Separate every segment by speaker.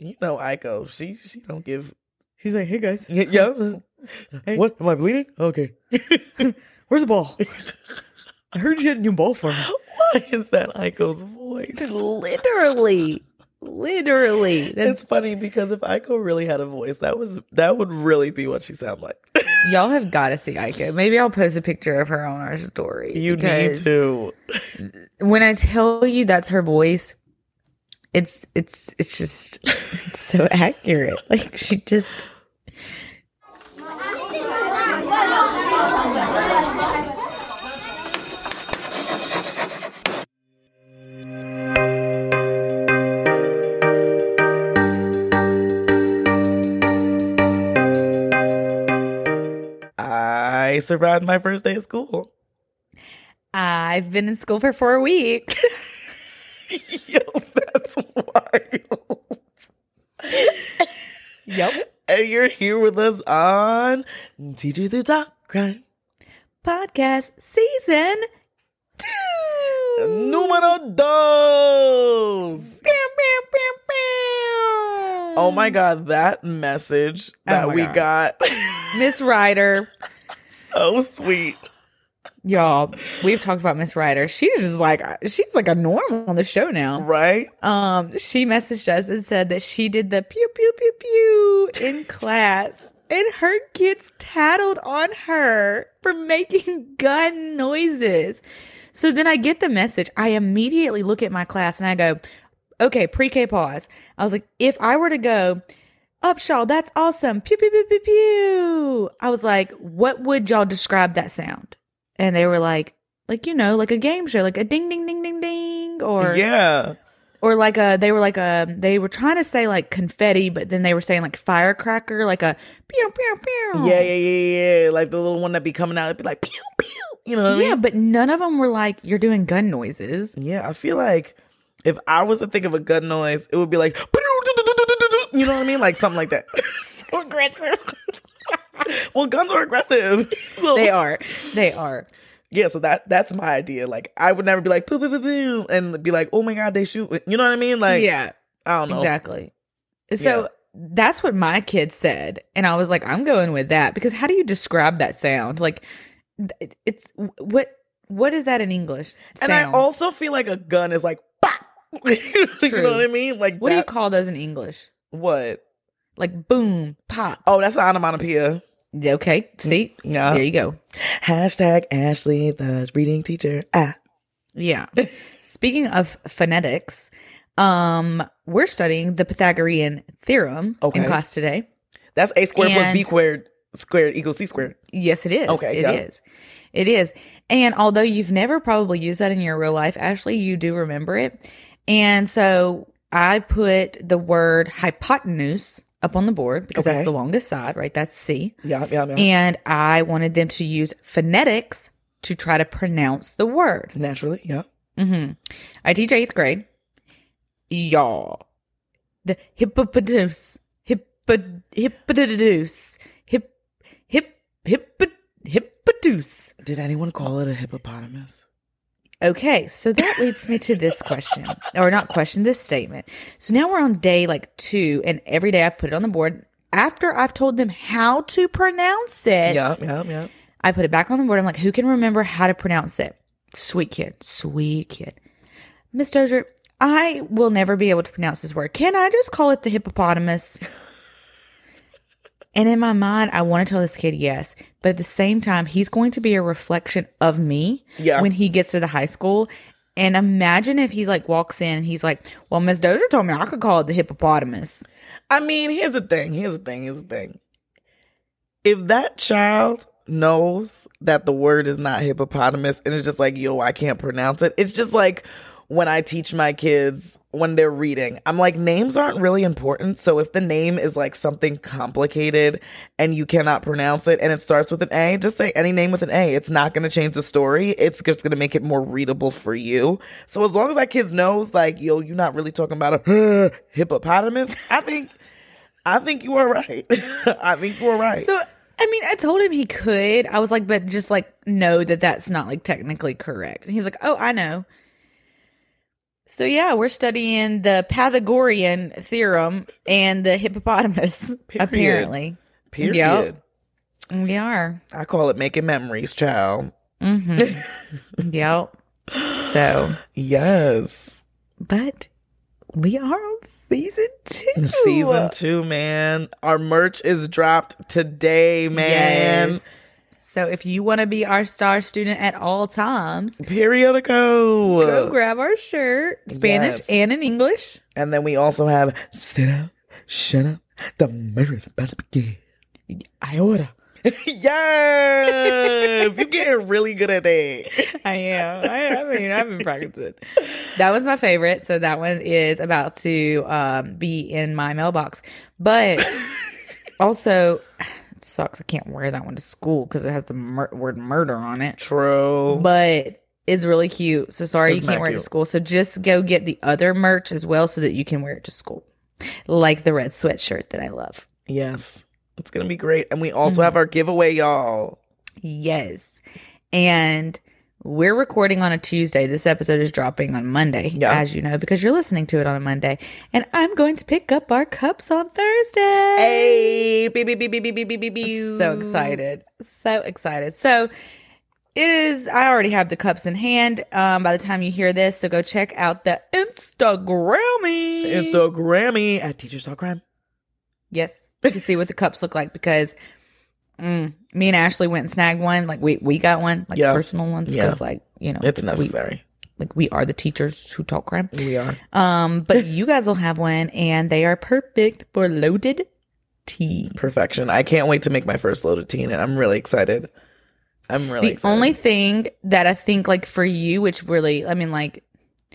Speaker 1: You know Aiko. She don't give.
Speaker 2: She's like, hey guys.
Speaker 1: Yeah.
Speaker 2: Hey.
Speaker 1: What? Am I bleeding? Okay.
Speaker 2: Where's the ball? I heard you had a new ball for me.
Speaker 1: Why is that Aiko's voice?
Speaker 2: Literally.
Speaker 1: It's funny because if Aiko really had a voice, that would really be what she sounded like.
Speaker 2: Y'all have got to see Aiko. Maybe I'll post a picture of her on our story.
Speaker 1: You need to.
Speaker 2: When I tell you that's her voice, it's just it's so accurate. Like she just.
Speaker 1: I survived my first day of school.
Speaker 2: I've been in school for 4 weeks.
Speaker 1: Yo, that's wild.
Speaker 2: Yep.
Speaker 1: And you're here with us on Teachers Who Talk Crime
Speaker 2: Podcast season 2.
Speaker 1: Numero dos. Oh my God, that message that we got.
Speaker 2: Miss Ryder.
Speaker 1: So sweet.
Speaker 2: Y'all, we've talked about Miss Ryder. She's like a norm on the show now.
Speaker 1: Right?
Speaker 2: She messaged us and said that she did the pew pew pew pew in class and her kids tattled on her for making gun noises. So then I get the message. I immediately look at my class and I go, okay, pre-K pause. I was like, if I were to go, Upshaw, that's awesome. Pew, pew, pew, pew, pew. I was like, what would y'all describe that sound? And they were like, like a game show, like a ding, ding, ding, ding, ding. Or,
Speaker 1: yeah.
Speaker 2: Or they were trying to say like confetti, but then they were saying like firecracker, like a pew, pew, pew.
Speaker 1: Yeah. Like the little one that be coming out, it'd be like pew, pew. You know what I mean?
Speaker 2: Yeah, but none of them were like, you're doing gun noises.
Speaker 1: Yeah, I feel like if I was to think of a gun noise, it would be like, you know what I mean? Like something like that. So aggressive. Well, guns are aggressive. So.
Speaker 2: They are.
Speaker 1: Yeah, so that's my idea. Like, I would never be like, poo, poo, poo, poo, and be like, oh my God, they shoot. You know what I mean? Like,
Speaker 2: yeah.
Speaker 1: I don't know.
Speaker 2: Exactly. So that's what my kids said. And I was like, I'm going with that. Because how do you describe that sound? Like, it's, what is that in English?
Speaker 1: And I also feel like a gun is like, pop. You know what I mean? Like,
Speaker 2: what do you call those in English?
Speaker 1: What?
Speaker 2: Like boom, pop.
Speaker 1: Oh, that's an onomatopoeia.
Speaker 2: Okay, see?
Speaker 1: Yeah.
Speaker 2: There you go.
Speaker 1: Hashtag Ashley, the reading teacher.
Speaker 2: Yeah. Speaking of phonetics, we're studying the Pythagorean theorem in class today.
Speaker 1: That's A squared plus B squared equals C squared.
Speaker 2: Yes, it is.
Speaker 1: Okay,
Speaker 2: It is. And although you've never probably used that in your real life, Ashley, you do remember it. And so I put the word hypotenuse up on the board because that's the longest side, right? That's C.
Speaker 1: Yeah.
Speaker 2: And I wanted them to use phonetics to try to pronounce the word.
Speaker 1: Naturally, yeah.
Speaker 2: Mm-hmm. I teach 8th grade. Y'all. The hippopotamus. Hippopotamus. Hippopotamus.
Speaker 1: Did anyone call it a hippopotamus?
Speaker 2: Okay, so that leads me to this question, or not question, this statement. So now we're on day 2, and every day I put it on the board. After I've told them how to pronounce it,
Speaker 1: yeah.
Speaker 2: I put it back on the board. I'm like, who can remember how to pronounce it? Sweet kid. Miss Dozier, I will never be able to pronounce this word. Can I just call it the hippopotamus? And in my mind, I want to tell this kid yes. But at the same time, he's going to be a reflection of me when he gets to the high school. And imagine if he's walks in and he's like, well, Miss Dozier told me I could call it the hippopotamus.
Speaker 1: I mean, here's the thing. If that child knows that the word is not hippopotamus and it's just like, yo, I can't pronounce it. It's just like when I teach my kids when they're reading, I'm like, names aren't really important. So if the name is something complicated and you cannot pronounce it and it starts with an A, just say any name with an A. It's not going to change the story. It's just going to make it more readable for you. So as long as that kid knows, yo, you're not really talking about a hippopotamus, I think you are right. I think you are right.
Speaker 2: So, I mean, I told him he could. I was like, but just, know that that's not, technically correct. And he's like, oh, I know. So yeah, we're studying the Pythagorean theorem and the hippopotamus, apparently.
Speaker 1: Period.
Speaker 2: Yep. We are.
Speaker 1: I call it making memories, child.
Speaker 2: Mm-hmm. Yep. So.
Speaker 1: Yes.
Speaker 2: But we are on season 2.
Speaker 1: Season 2, man. Our merch is dropped today, man.
Speaker 2: Yes. So if you want to be our star student at all times,
Speaker 1: Periodico.
Speaker 2: go grab our shirt, Spanish and in English.
Speaker 1: And then we also have sit up, shut up, the murder is about to begin.
Speaker 2: Ahora.
Speaker 1: Yes! You're getting really good at that.
Speaker 2: I am. I mean, I've been practicing. That was my favorite. So that one is about to be in my mailbox. But also, it sucks. I can't wear that one to school because it has the word murder on it.
Speaker 1: True.
Speaker 2: But it's really cute. So sorry
Speaker 1: It's
Speaker 2: you can't
Speaker 1: not
Speaker 2: wear it
Speaker 1: cute.
Speaker 2: to school. So just go get the other merch as well so that you can wear it to school. Like the red sweatshirt that I love.
Speaker 1: Yes. It's going to be great. And we also have our giveaway, y'all.
Speaker 2: Yes. And we're recording on a Tuesday. This episode is dropping on Monday, as you know, because you're listening to it on a Monday. And I'm going to pick up our cups on Thursday.
Speaker 1: Hey! Beep, beep, beep, beep, beep, beep, beep, beep.
Speaker 2: So excited. So excited. So it is, I already have the cups in hand by the time you hear this. So go check out the Instagrammy.
Speaker 1: Instagrammy at teachers.crime.
Speaker 2: Yes. To see what the cups look like because me and Ashley went and snagged one. Like we got one, like personal ones, because like you know
Speaker 1: it's necessary.
Speaker 2: We are the teachers who talk crime.
Speaker 1: We are.
Speaker 2: But you guys will have one, and they are perfect for loaded tea.
Speaker 1: Perfection. I can't wait to make my first loaded tea, and I'm really excited. The
Speaker 2: only thing that I think like for you, which really, I mean, like,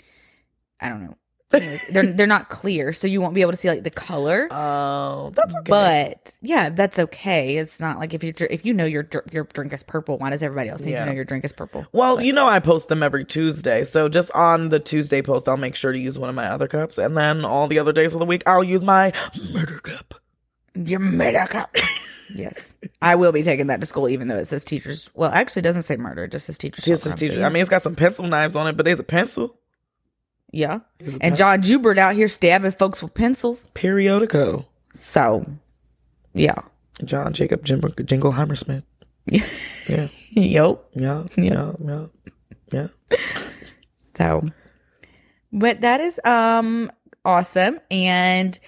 Speaker 2: I don't know. Anyways, they're not clear, so you won't be able to see like the color.
Speaker 1: Oh, that's okay.
Speaker 2: But yeah, that's okay. It's not like if you know your drink is purple, why does everybody else need to know your drink is purple?
Speaker 1: Well, you know I post them every Tuesday, so just on the Tuesday post, I'll make sure to use one of my other cups, and then all the other days of the week, I'll use my murder cup.
Speaker 2: Your murder cup. Yes, I will be taking that to school, even though it says teachers. Well, actually, it doesn't say murder; it just says teachers.
Speaker 1: Just says teachers. I mean, it's got some pencil knives on it, but there's a pencil.
Speaker 2: Yeah. And John Jubert out here stabbing folks with pencils.
Speaker 1: Periodico.
Speaker 2: So, yeah.
Speaker 1: John Jacob Jingleheimer Smith.
Speaker 2: Yeah.
Speaker 1: Yeah.
Speaker 2: Yep.
Speaker 1: Yeah.
Speaker 2: So, but that is awesome. And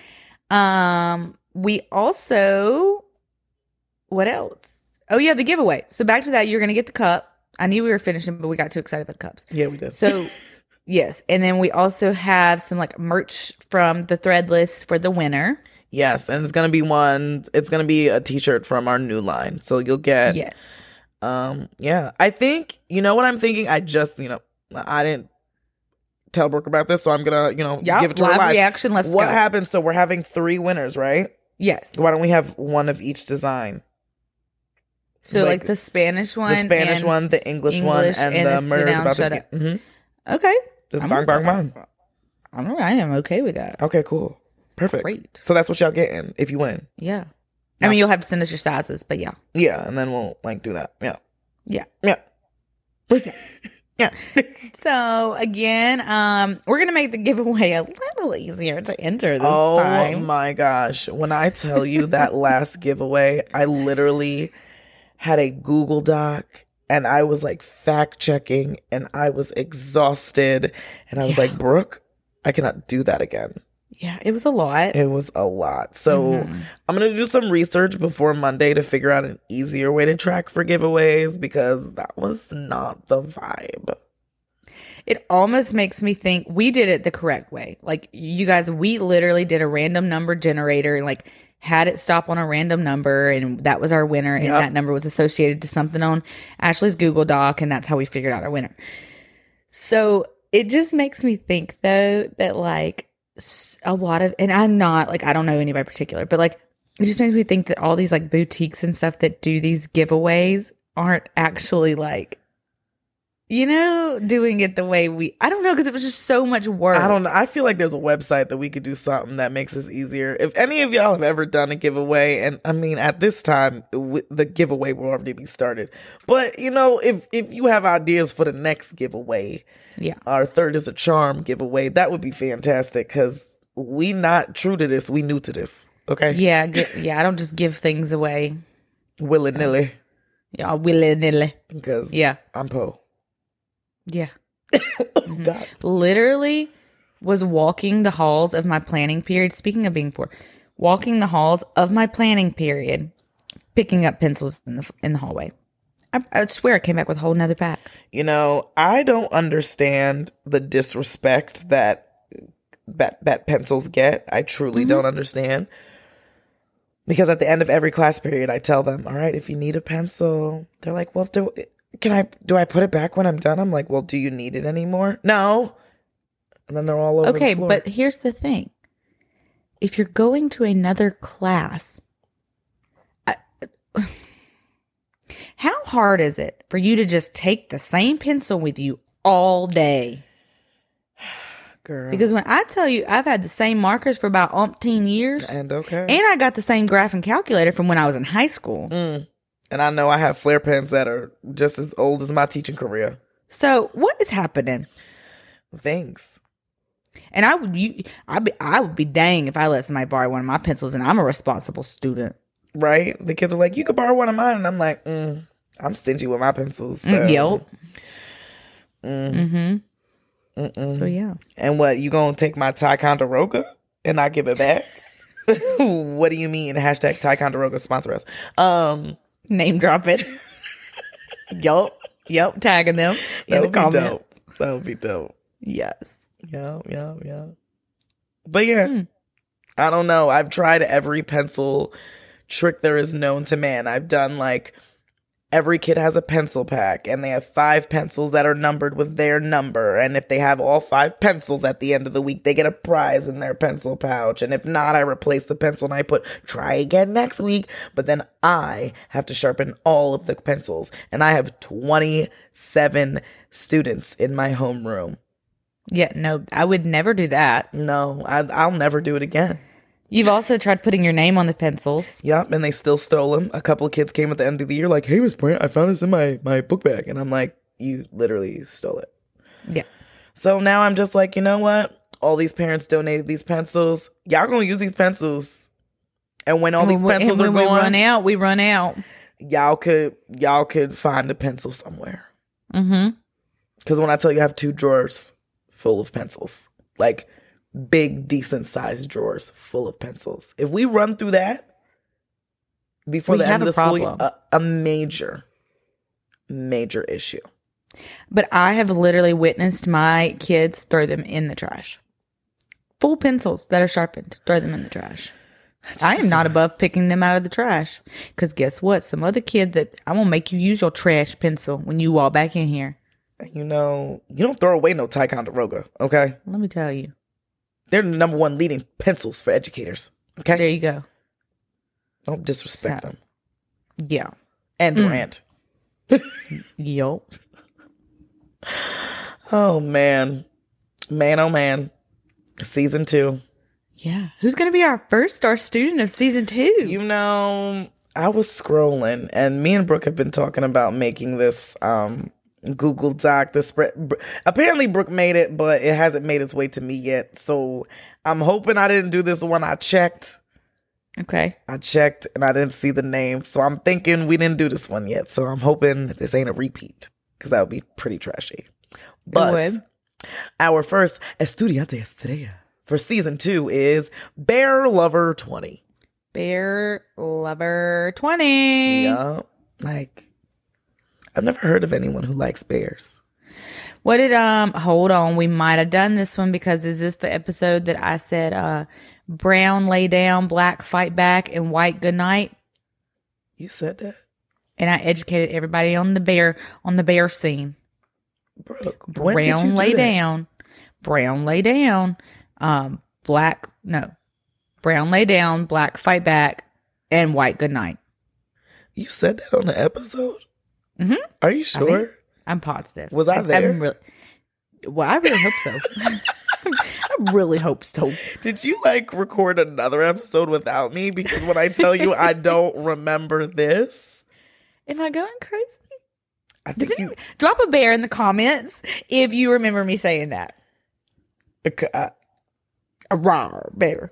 Speaker 2: we also, what else? Oh yeah, the giveaway. So back to that, you're going to get the cup. I knew we were finishing, but we got too excited about the cups.
Speaker 1: Yeah, we did.
Speaker 2: So yes, and then we also have some like merch from the Threadless for the winner.
Speaker 1: Yes, and it's gonna be a t-shirt from our new line. So you'll get yeah. I think you know what I'm thinking? I didn't tell Brooke about this, so I'm gonna, give it to her live.
Speaker 2: Reaction, let's
Speaker 1: What
Speaker 2: go.
Speaker 1: happens? So we're having 3 winners, right?
Speaker 2: Yes.
Speaker 1: Why don't we have one of each design?
Speaker 2: So like the Spanish one,
Speaker 1: the English one, and the murder's about to get. Mm-hmm.
Speaker 2: Okay.
Speaker 1: Just bang, bang, bang.
Speaker 2: I am okay with that.
Speaker 1: Okay, cool. Perfect.
Speaker 2: Great.
Speaker 1: So that's what y'all getting if you win.
Speaker 2: Yeah. I mean, you'll have to send us your sizes, but yeah.
Speaker 1: Yeah, and then we'll do that. Yeah.
Speaker 2: Yeah.
Speaker 1: Yeah. Yeah.
Speaker 2: So again, we're gonna make the giveaway a little easier to enter this time.
Speaker 1: Oh my gosh. When I tell you that last giveaway, I literally had a Google Doc and I was like fact checking and I was exhausted and I was like, Brooke, I cannot do that again.
Speaker 2: Yeah, it was a lot.
Speaker 1: It was a lot. So I'm going to do some research before Monday to figure out an easier way to track for giveaways because that was not the vibe.
Speaker 2: It almost makes me think we did it the correct way. Like you guys, we literally did a random number generator and like had it stop on a random number and that was our winner and that number was associated to something on Ashley's Google Doc and that's how we figured out our winner. So it just makes me think though that like a lot of, and I'm not like, I don't know anybody particular, but like it just makes me think that all these like boutiques and stuff that do these giveaways aren't actually like doing it the way I don't know, because it was just so much work.
Speaker 1: I don't know. I feel like there's a website that we could do something that makes this easier. If any of y'all have ever done a giveaway, and I mean, at this time, the giveaway will already be started. But, if you have ideas for the next giveaway,
Speaker 2: Yeah.
Speaker 1: our third is a charm giveaway, that would be fantastic, because we not true to this. We new to this. Okay?
Speaker 2: Yeah, I don't just give things away.
Speaker 1: Willy-nilly.
Speaker 2: Yeah, willy-nilly.
Speaker 1: Because
Speaker 2: Yeah.
Speaker 1: I'm Poe.
Speaker 2: Yeah.
Speaker 1: God.
Speaker 2: Literally was walking the halls of my planning period. Speaking of being poor, walking the halls of my planning period, picking up pencils in the hallway. I would swear I came back with a whole nother pack.
Speaker 1: I don't understand the disrespect that pencils get. I truly don't understand. Because at the end of every class period, I tell them, all right, if you need a pencil, they're like, well, do I put it back when I'm done? I'm like, well, do you need it anymore? No. And then they're all over the floor.
Speaker 2: But here's the thing. If you're going to another class, how hard is it for you to just take the same pencil with you all day?
Speaker 1: Girl.
Speaker 2: Because when I tell you I've had the same markers for about umpteen years,
Speaker 1: And okay.
Speaker 2: and I got the same graph and calculator from when I was in high school.
Speaker 1: And I know I have flare pens that are just as old as my teaching career.
Speaker 2: So what is happening?
Speaker 1: Thanks.
Speaker 2: And I would be dang if I let somebody borrow one of my pencils, and I'm a responsible student.
Speaker 1: Right? The kids are like, you could borrow one of mine. And I'm like, I'm stingy with my pencils. So.
Speaker 2: Yep.
Speaker 1: Mm.
Speaker 2: So yeah.
Speaker 1: And what, you gonna take my Ticonderoga and not give it back? What do you mean? Hashtag Ticonderoga sponsor us.
Speaker 2: Name drop it. Yup. Tagging them in the comments.
Speaker 1: Dope. That would be dope.
Speaker 2: Yes.
Speaker 1: Yeah. But yeah, I don't know. I've tried every pencil trick there is known to man. I've done like every kid has a pencil pack, and they have 5 pencils that are numbered with their number. And if they have all 5 pencils at the end of the week, they get a prize in their pencil pouch. And if not, I replace the pencil and I put try again next week. But then I have to sharpen all of the pencils. And I have 27 students in my homeroom.
Speaker 2: Yeah, no, I would never do that.
Speaker 1: No, I'll never do it again.
Speaker 2: You've also tried putting your name on the pencils.
Speaker 1: Yep, and they still stole them. A couple of kids came at the end of the year like, hey, Miss Brant, I found this in my book bag. And I'm like, you literally stole it.
Speaker 2: Yeah.
Speaker 1: So now I'm just like, you know what? All these parents donated these pencils. Y'all gonna use these pencils. And when all these pencils are gone,
Speaker 2: we run out.
Speaker 1: Y'all could find a pencil somewhere.
Speaker 2: Mm-hmm.
Speaker 1: Because when I tell you I have 2 drawers full of pencils, like big, decent sized drawers full of pencils. If we run through that before the end of the school year, a major issue.
Speaker 2: But I have literally witnessed my kids throw them in the trash. Full pencils that are sharpened, throw them in the trash. I am not above picking them out of the trash. Because guess what? Some other kid I'm going to make you use your trash pencil when you walk back in here.
Speaker 1: You don't throw away no Ticonderoga, okay?
Speaker 2: Let me tell you.
Speaker 1: They're the number 1 leading pencils for educators. Okay?
Speaker 2: There you go.
Speaker 1: Don't disrespect them.
Speaker 2: Yeah.
Speaker 1: And Durant.
Speaker 2: Yup.
Speaker 1: Oh, man. Man, oh, man. Season 2.
Speaker 2: Yeah. Who's going to be our first star student of season 2?
Speaker 1: I was scrolling, and me and Brooke have been talking about making this Google Doc, the spread. Apparently Brooke made it, but it hasn't made its way to me yet. So I'm hoping I didn't do this when I checked.
Speaker 2: Okay.
Speaker 1: I checked and I didn't see the name. So I'm thinking we didn't do this one yet. So I'm hoping this ain't a repeat, because that would be pretty trashy. But our first Estudiante Estrella for season 2 is Bear Lover 20.
Speaker 2: Bear Lover 20.
Speaker 1: Yeah. I've never heard of anyone who likes bears.
Speaker 2: What did hold on, we might have done this one, because is this the episode that I said brown lay down, black fight back, and white good night?
Speaker 1: You said that?
Speaker 2: And I educated everybody on the bear scene.
Speaker 1: Brooke,
Speaker 2: brown lay down, brown lay down, brown lay down, black fight back, and white good night.
Speaker 1: You said that on the episode?
Speaker 2: Mm-hmm.
Speaker 1: Are you sure?
Speaker 2: I'm positive.
Speaker 1: Was I there?
Speaker 2: Well, I really hope so. I really hope so.
Speaker 1: Did you like record another episode without me? Because when I tell you I don't remember this.
Speaker 2: Am I going crazy?
Speaker 1: I think you
Speaker 2: drop a bear in the comments if you remember me saying that. A raw bear.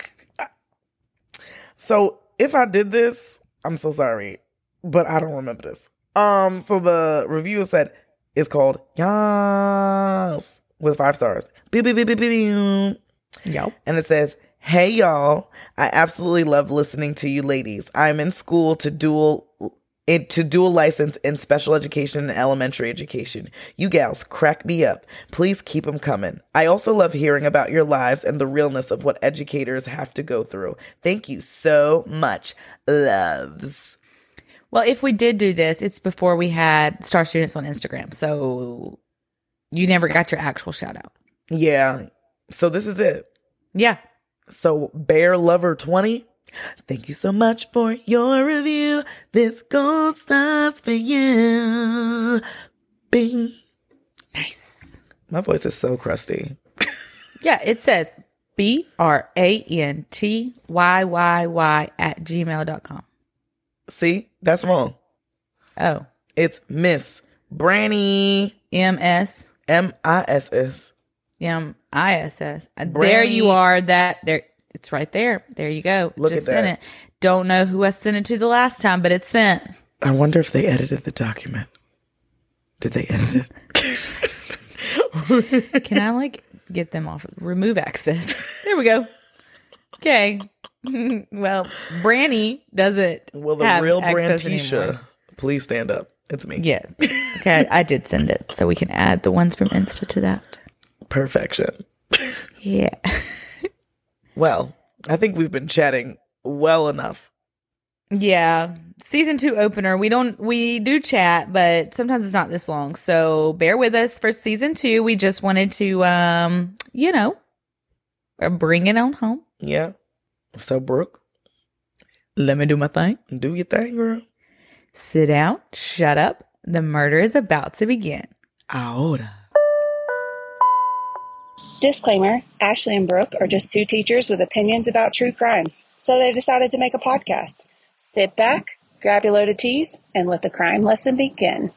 Speaker 1: So if I did this, I'm so sorry, but I don't remember this. So the reviewer said it's called Yas with 5 stars. Yep. And it says, "Hey y'all, I absolutely love listening to you ladies. I'm in school to dual license in special education and elementary education. You gals crack me up. Please keep them coming. I also love hearing about your lives and the realness of what educators have to go through. Thank you so much. Loves."
Speaker 2: Well, if we did do this, it's before we had Star Students on Instagram. So you never got your actual shout out.
Speaker 1: Yeah. So this is it.
Speaker 2: Yeah.
Speaker 1: So Bear Lover 20, thank you so much for your review. This gold star's for you. Bing.
Speaker 2: Nice.
Speaker 1: My voice is so crusty.
Speaker 2: Yeah, it says BRANTYYY@gmail.com.
Speaker 1: See, that's wrong.
Speaker 2: Oh.
Speaker 1: It's Miss Branny.
Speaker 2: MS.
Speaker 1: MISS.
Speaker 2: MISS. There you are. It's right there. There you go.
Speaker 1: Look
Speaker 2: Just
Speaker 1: at that.
Speaker 2: sent it. Don't know who I sent it to the last time, but it's sent.
Speaker 1: I wonder if they edited the document. Did they edit it?
Speaker 2: Can I get them off? Remove access. There we go. Okay. Well, Branny doesn't.
Speaker 1: Will the
Speaker 2: have
Speaker 1: real
Speaker 2: access
Speaker 1: Brantisha
Speaker 2: anymore.
Speaker 1: please stand up? It's me.
Speaker 2: Yeah. Okay, I did send it, so we can add the ones from Insta to that.
Speaker 1: Perfection.
Speaker 2: Yeah.
Speaker 1: Well, I think we've been chatting well enough.
Speaker 2: Yeah. Season 2 opener. We do chat, but sometimes it's not this long. So bear with us for season 2. We just wanted to, bring it on home.
Speaker 1: Yeah. So, Brooke,
Speaker 2: Let me do my thing.
Speaker 1: do your thing, girl.
Speaker 2: Sit down. Shut up. The murder is about to begin.
Speaker 1: Ahora.
Speaker 3: Disclaimer, Ashley and Brooke are just 2 teachers with opinions about true crimes, so they decided to make a podcast. Sit back, grab your load of teas, and let the crime lesson begin.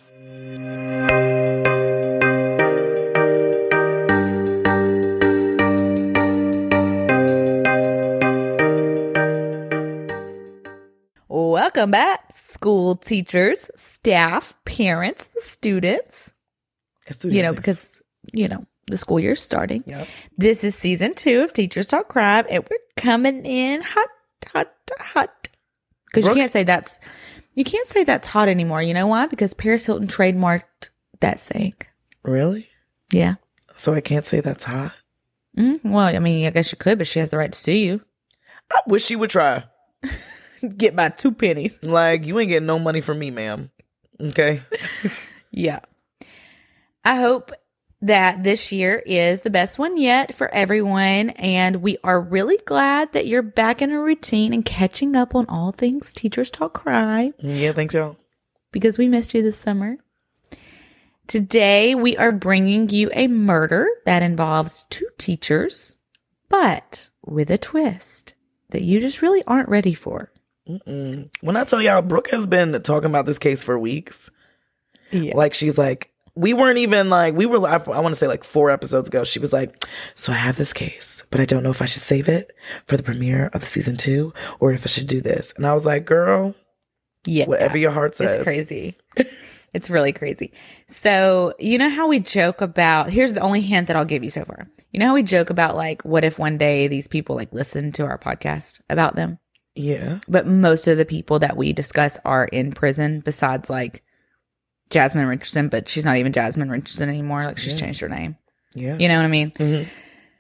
Speaker 2: Welcome back, school teachers, staff, parents, students. Because, the school year's starting.
Speaker 1: Yep.
Speaker 2: This is season 2 of Teachers Talk Crime, and we're coming in hot. Because you can't say that's hot anymore. You know why? Because Paris Hilton trademarked that saying.
Speaker 1: Really?
Speaker 2: Yeah.
Speaker 1: So I can't say that's hot?
Speaker 2: Well, I mean, I guess you could, but she has the right to sue you.
Speaker 1: I wish she would try.
Speaker 2: Get my 2 pennies.
Speaker 1: Like, you ain't getting no money from me, ma'am. Okay?
Speaker 2: Yeah. I hope that this year is the best one yet for everyone. And we are really glad that you're back in a routine and catching up on all things Teachers Talk Crime.
Speaker 1: Yeah, thanks, y'all.
Speaker 2: Because we missed you this summer. Today, we are bringing you a murder that involves 2 teachers, but with a twist that you just really aren't ready for.
Speaker 1: When I tell y'all, Brooke has been talking about this case for weeks.
Speaker 2: Yeah.
Speaker 1: Like, she's like, we weren't even like, I want to say like 4 episodes ago, she was like, so I have this case, but I don't know if I should save it for the premiere of the season 2 or if I should do this. And I was like, girl,
Speaker 2: yeah,
Speaker 1: whatever your heart says.
Speaker 2: It's crazy. It's really crazy. So, you know how we joke about, here's the only hint that I'll give you so far. You know how we joke about like, what if one day these people like listen to our podcast about them?
Speaker 1: Yeah.
Speaker 2: But most of the people that we discuss are in prison besides like Jasmine Richardson, but she's not even Jasmine Richardson anymore. Like she's changed her name.
Speaker 1: Yeah.
Speaker 2: You know what I mean?
Speaker 1: Mm-hmm.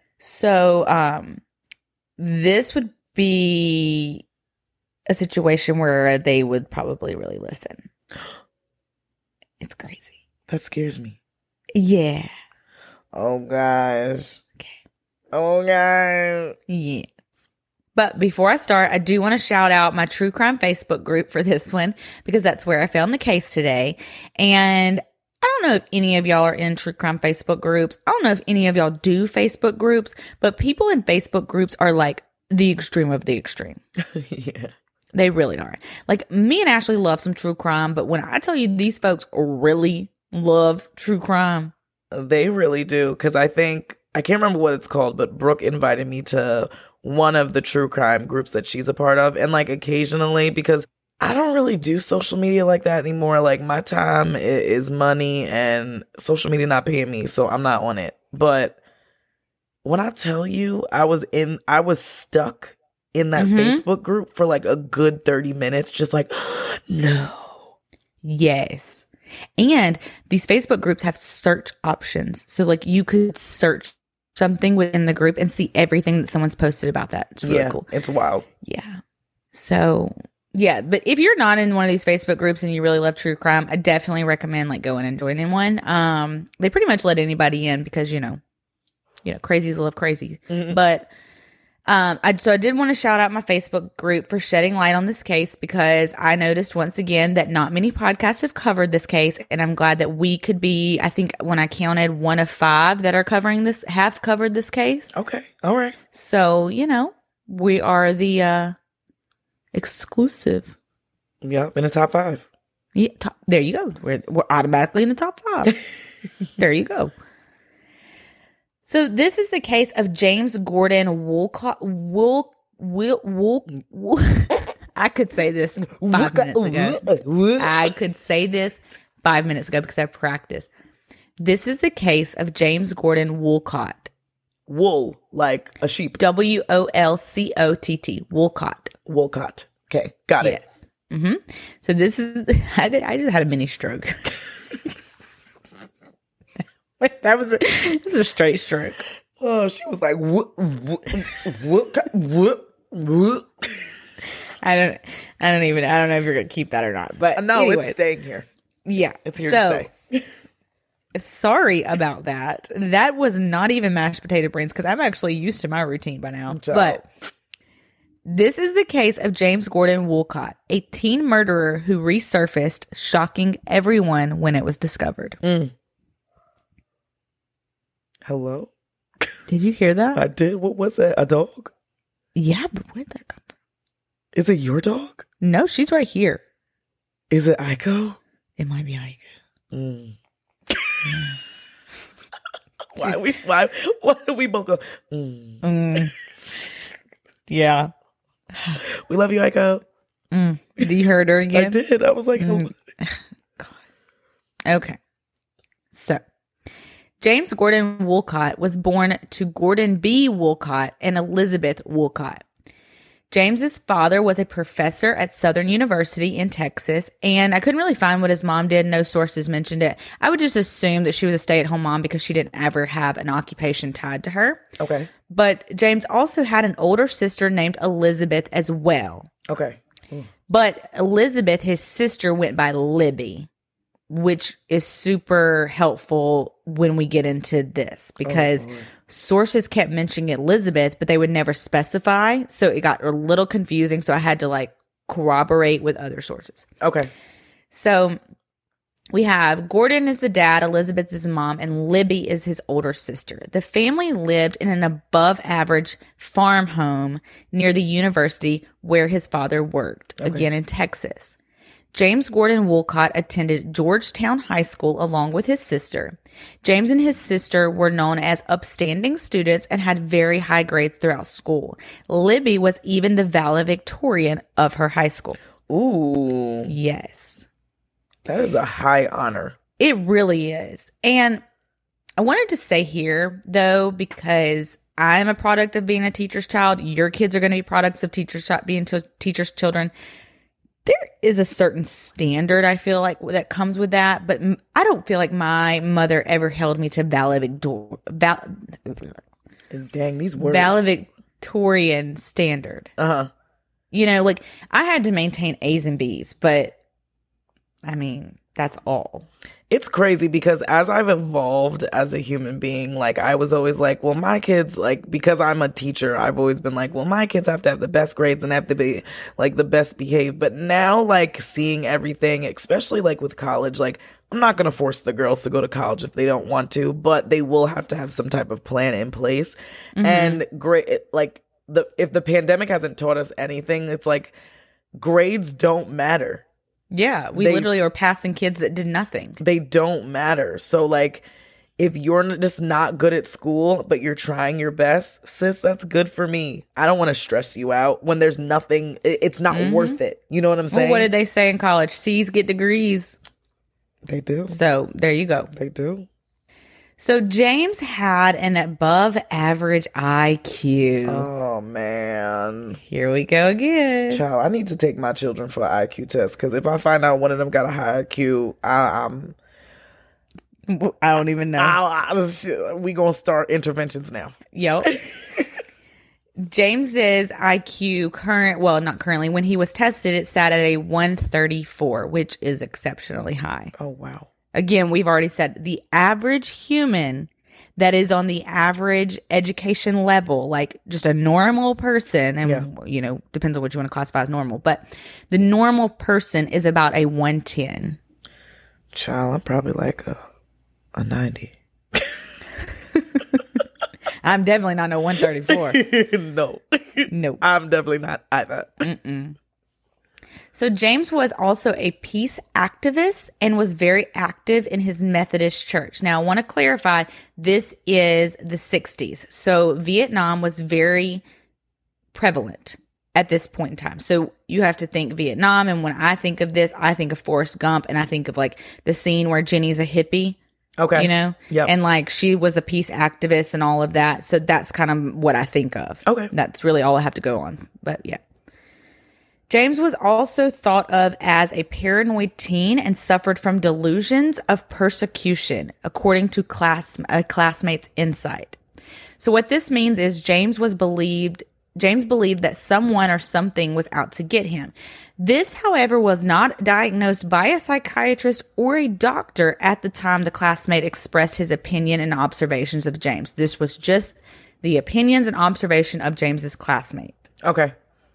Speaker 2: So, this would be a situation where they would probably really listen. It's crazy.
Speaker 1: That scares me.
Speaker 2: Yeah.
Speaker 1: Oh, gosh.
Speaker 2: Okay.
Speaker 1: Oh, gosh.
Speaker 2: Yes. But before I start, I do want to shout out my true crime Facebook group for this one because that's where I found the case today. And I don't know if any of y'all are in true crime Facebook groups. I don't know if any of y'all do Facebook groups, but people in Facebook groups are like the extreme of the extreme.
Speaker 1: Yeah.
Speaker 2: They really are. Like, me and Ashley love some true crime, but when I tell you these folks really love true crime.
Speaker 1: They really do. Because I can't remember what it's called, but Brooke invited me to one of the true crime groups that she's a part of. And like occasionally, because I don't really do social media like that anymore. Like, my time is money and social media not paying me, so I'm not on it. But when I tell you I was stuck in that Facebook group for like a good 30 minutes, just like, no.
Speaker 2: Yes. And these Facebook groups have search options. So like you could search something within the group and see everything that someone's posted about that. It's really cool.
Speaker 1: It's wild.
Speaker 2: Yeah. So yeah, but if you're not in one of these Facebook groups and you really love true crime, I definitely recommend like going and joining one. They pretty much let anybody in because, you know, crazies love crazy. Mm-hmm. But I did want to shout out my Facebook group for shedding light on this case, because I noticed once again that not many podcasts have covered this case, and I'm glad that we could be, I think when I counted, one of 5 that are have covered this case.
Speaker 1: Okay. All right.
Speaker 2: So, we are the exclusive.
Speaker 1: Yeah, in the top 5.
Speaker 2: Yeah, there you go. We're automatically in the top 5. There you go. So this is the case of James Gordon Woolcott. I could say this 5 minutes ago. I could say this 5 minutes ago because I practiced. This is the case of James Gordon Woolcott.
Speaker 1: Wool, like a sheep.
Speaker 2: Wolcott. Woolcott.
Speaker 1: Woolcott. Okay, got it.
Speaker 2: Yes. Mm-hmm. So this is. I just had a mini stroke. That was a straight stroke.
Speaker 1: Oh, she was like, whoop, whoop, whoop, whoop, whoop.
Speaker 2: I don't know if you're gonna keep that or not, but
Speaker 1: no,
Speaker 2: anyways.
Speaker 1: It's staying here.
Speaker 2: Yeah,
Speaker 1: it's here to stay.
Speaker 2: Sorry about that. That was not even mashed potato brains, because I'm actually used to my routine by now. But this is the case of James Gordon Woolcott, a teen murderer who resurfaced, shocking everyone when it was discovered.
Speaker 1: Hello?
Speaker 2: Did you hear that?
Speaker 1: I did. What was that? A dog?
Speaker 2: Yeah, but where did that come from?
Speaker 1: Is it your dog?
Speaker 2: No, she's right here.
Speaker 1: Is it Aiko?
Speaker 2: It might be Aiko.
Speaker 1: Why did we both go?
Speaker 2: Yeah.
Speaker 1: We love you, Aiko.
Speaker 2: Did you heard her again?
Speaker 1: I did. I was like,
Speaker 2: God. Okay. So, James Gordon Woolcott was born to Gordon B. Woolcott and Elizabeth Woolcott. James's father was a professor at Southern University in Texas, and I couldn't really find what his mom did. No sources mentioned it. I would just assume that she was a stay-at-home mom because she didn't ever have an occupation tied to her.
Speaker 1: Okay.
Speaker 2: But James also had an older sister named Elizabeth as well.
Speaker 1: Okay.
Speaker 2: But Elizabeth, his sister, went by Libby, which is super helpful when we get into this, because sources kept mentioning Elizabeth, but they would never specify. So it got a little confusing. So I had to corroborate with other sources.
Speaker 1: Okay.
Speaker 2: So we have Gordon is the dad, Elizabeth is the mom, and Libby is his older sister. The family lived in an above average farm home near the university where his father worked, again in Texas. James Gordon Woolcott attended Georgetown High School along with his sister. James and his sister were known as upstanding students and had very high grades throughout school. Libby was even the valedictorian of her high school.
Speaker 1: Ooh.
Speaker 2: Yes.
Speaker 1: That is a high honor.
Speaker 2: It really is. And I wanted to say here, though, because I'm a product of being a teacher's child, your kids are going to be products of being teachers' children. There is a certain standard, I feel like, that comes with that, but I don't feel like my mother ever held me to valedictorian standard.
Speaker 1: Uh-huh.
Speaker 2: I had to maintain A's and B's, but I mean, that's all.
Speaker 1: It's crazy because as I've evolved as a human being, I was always like, well, my kids, because I'm a teacher, I've always been like, well, my kids have to have the best grades and have to be, the best behaved. But now, seeing everything, especially, with college, I'm not going to force the girls to go to college if they don't want to, but they will have to have some type of plan in place. And if the pandemic hasn't taught us anything, it's like grades don't matter.
Speaker 2: Yeah, we literally were passing kids that did nothing.
Speaker 1: They don't matter. So like, if you're just not good at school, but you're trying your best, sis, that's good for me. I don't want to stress you out when there's nothing. It's not worth it. You know what I'm saying?
Speaker 2: Well, what did they say in college? C's get degrees.
Speaker 1: They do.
Speaker 2: So there you go.
Speaker 1: They do.
Speaker 2: So James had an above average IQ.
Speaker 1: Oh, man.
Speaker 2: Here we go again.
Speaker 1: Child, I need to take my children for an IQ test, because if I find out one of them got a high IQ, I
Speaker 2: don't even know.
Speaker 1: We gonna start interventions now.
Speaker 2: Yep. James's IQ not currently, when he was tested, it sat at a 134, which is exceptionally high.
Speaker 1: Oh, wow.
Speaker 2: Again, we've already said the average human that is on the average education level, like just a normal person, and depends on what you want to classify as normal, but the normal person is about a 110.
Speaker 1: Child, I'm probably like a 90.
Speaker 2: I'm definitely not no 134.
Speaker 1: No.
Speaker 2: No.
Speaker 1: I'm definitely not either.
Speaker 2: So James was also a peace activist and was very active in his Methodist church. Now, I want to clarify, this is the 60s. So Vietnam was very prevalent at this point in time. So you have to think Vietnam. And when I think of this, I think of Forrest Gump, and I think of like the scene where Jenny's a hippie.
Speaker 1: Okay.
Speaker 2: You know?
Speaker 1: Yep.
Speaker 2: And like she was a peace activist and all of that. So that's kind of what I think of.
Speaker 1: Okay.
Speaker 2: That's really all I have to go on. But yeah. James was also thought of as a paranoid teen and suffered from delusions of persecution, according to a classmate's insight. So what this means is James believed that someone or something was out to get him. This, however, was not diagnosed by a psychiatrist or a doctor at the time the classmate expressed his opinion and observations of James. This was just the opinions and observation of James's classmate.
Speaker 1: Okay.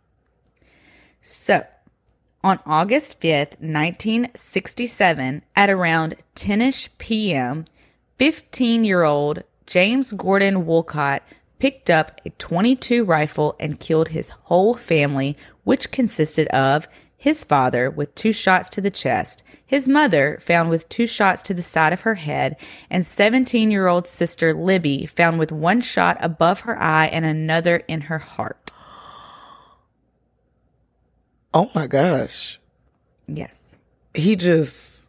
Speaker 2: So, on August 5th, 1967, at around 10-ish p.m., 15-year-old James Gordon Wolcott picked up a .22 rifle and killed his whole family, which consisted of his father with 2 shots to the chest, his mother found with 2 shots to the side of her head, and 17-year-old sister Libby found with 1 shot above her eye and another in her heart.
Speaker 1: Oh my gosh.
Speaker 2: Yes.
Speaker 1: He just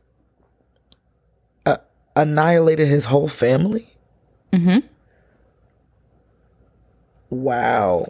Speaker 1: annihilated his whole family?
Speaker 2: Mm-hmm.
Speaker 1: Wow.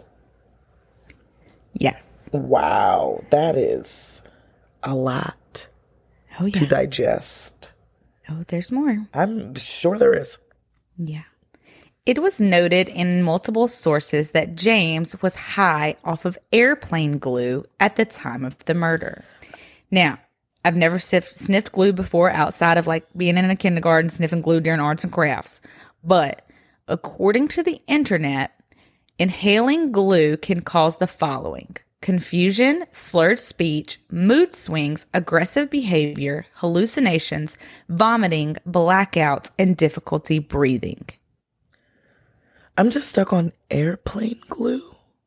Speaker 2: Yes.
Speaker 1: Wow. That is a lot to digest.
Speaker 2: Oh, there's more.
Speaker 1: I'm sure there is.
Speaker 2: Yeah. It was noted in multiple sources that James was high off of airplane glue at the time of the murder. Now, I've never sniffed glue before outside of like being in a kindergarten sniffing glue during arts and crafts. But according to the internet, inhaling glue can cause the following: confusion, slurred speech, mood swings, aggressive behavior, hallucinations, vomiting, blackouts, and difficulty breathing.
Speaker 1: I'm just stuck on airplane glue.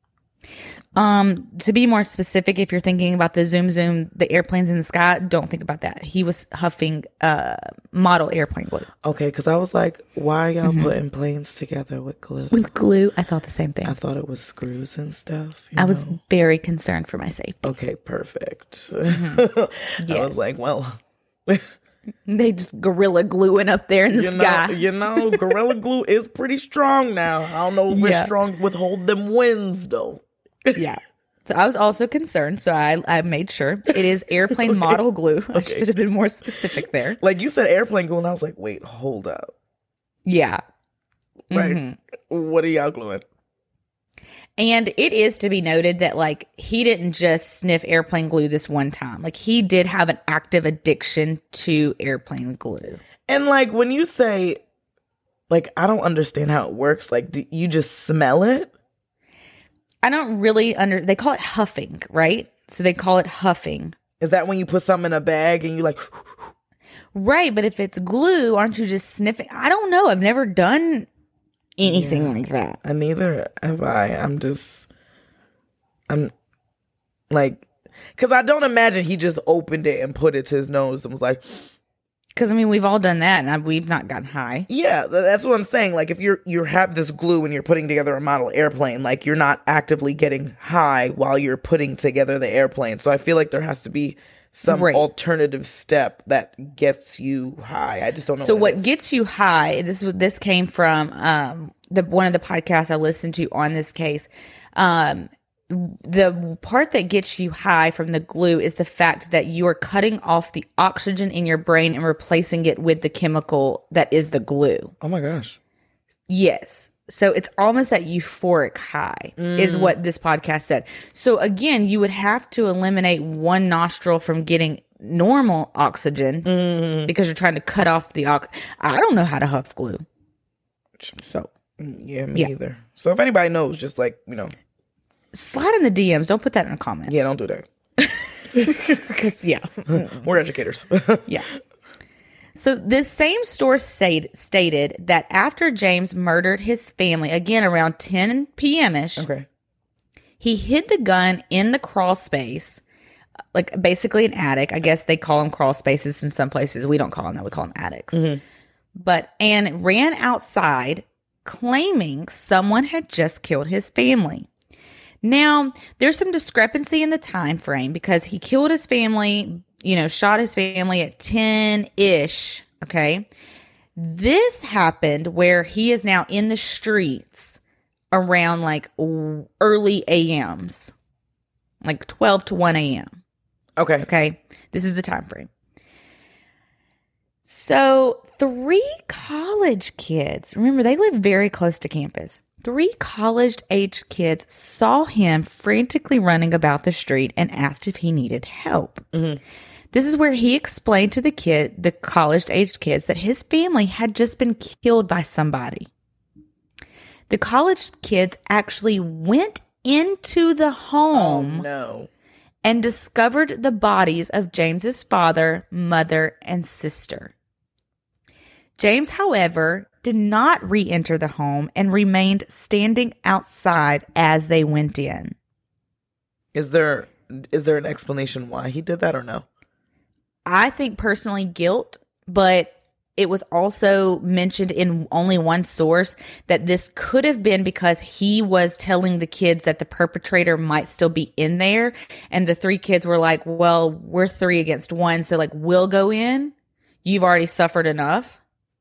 Speaker 2: To be more specific, if you're thinking about the zoom, the airplanes in the sky, don't think about that. He was huffing model airplane glue.
Speaker 1: Okay, because I was like, why are y'all putting planes together with glue?
Speaker 2: With glue, I thought the same thing.
Speaker 1: I thought it was screws and stuff.
Speaker 2: I was very concerned for my safety.
Speaker 1: Okay, perfect. I was like, well...
Speaker 2: They just gorilla gluing up there in the sky.
Speaker 1: Gorilla glue is pretty strong now. I don't know if it's strong with hold them winds, though.
Speaker 2: Yeah. So I was also concerned, so I made sure. It is airplane model glue. I should have been more specific there.
Speaker 1: Like you said airplane glue, and I was like, wait, hold up.
Speaker 2: Yeah.
Speaker 1: Like, what are y'all gluing?
Speaker 2: And it is to be noted that, like, he didn't just sniff airplane glue this one time. Like, he did have an active addiction to airplane glue.
Speaker 1: And, like, when you say, like, I don't understand how it works. Like, do you just smell it?
Speaker 2: I don't really they call it huffing, right? So they call it huffing.
Speaker 1: Is that when you put something in a bag and you like...
Speaker 2: Right, but if it's glue, aren't you just sniffing? I don't know. I've never done anything like that.
Speaker 1: And neither have I. I'm like, because I don't imagine he just opened it and put it to his nose and was like,
Speaker 2: Because, I mean, we've all done that, and we've not gotten high.
Speaker 1: yeah, that's what I'm saying. Like, if you have this glue and you're putting together a model airplane, like, you're not actively getting high while you're putting together the airplane. So I feel like there has to be some alternative step that gets you high. I just don't know.
Speaker 2: So what gets you high? This came from one of the podcasts I listened to on this case. The part that gets you high from the glue is the fact that you are cutting off the oxygen in your brain and replacing it with the chemical that is the glue.
Speaker 1: Oh my gosh.
Speaker 2: Yes. So it's almost that euphoric high is what this podcast said. So again, you would have to eliminate one nostril from getting normal oxygen because you're trying to cut off the I don't know how to huff glue. So
Speaker 1: yeah, me either. So if anybody knows, just like,
Speaker 2: slide in the DMs. Don't put that in a comment.
Speaker 1: Yeah, don't do that.
Speaker 2: Because,
Speaker 1: We're educators.
Speaker 2: Yeah. So this same source stated that after James murdered his family, again around 10 p.m.-ish,
Speaker 1: Okay.
Speaker 2: he hid the gun in the crawl space, like basically an attic. I guess they call them crawl spaces in some places. We don't call them that. We call them attics. And ran outside claiming someone had just killed his family. Now, there's some discrepancy in the time frame because he killed his family, shot his family at 10-ish, okay? This happened where he is now in the streets around like early AMs, like 12 to 1 a.m.
Speaker 1: Okay.
Speaker 2: Okay? This is the time frame. So 3 college kids, remember they live very close to campus. 3 college-aged kids saw him frantically running about the street and asked if he needed help. This is where he explained to the college-aged kids, that his family had just been killed by somebody. The college kids actually went into the home and discovered the bodies of James's father, mother, and sister. James, however, did not re-enter the home and remained standing outside as they went in.
Speaker 1: Is there an explanation why he did that or no?
Speaker 2: I think personally guilt, but it was also mentioned in only one source that this could have been because he was telling the kids that the perpetrator might still be in there. And the 3 kids were like, well, we're 3 against 1. So like, we'll go in. You've already suffered enough.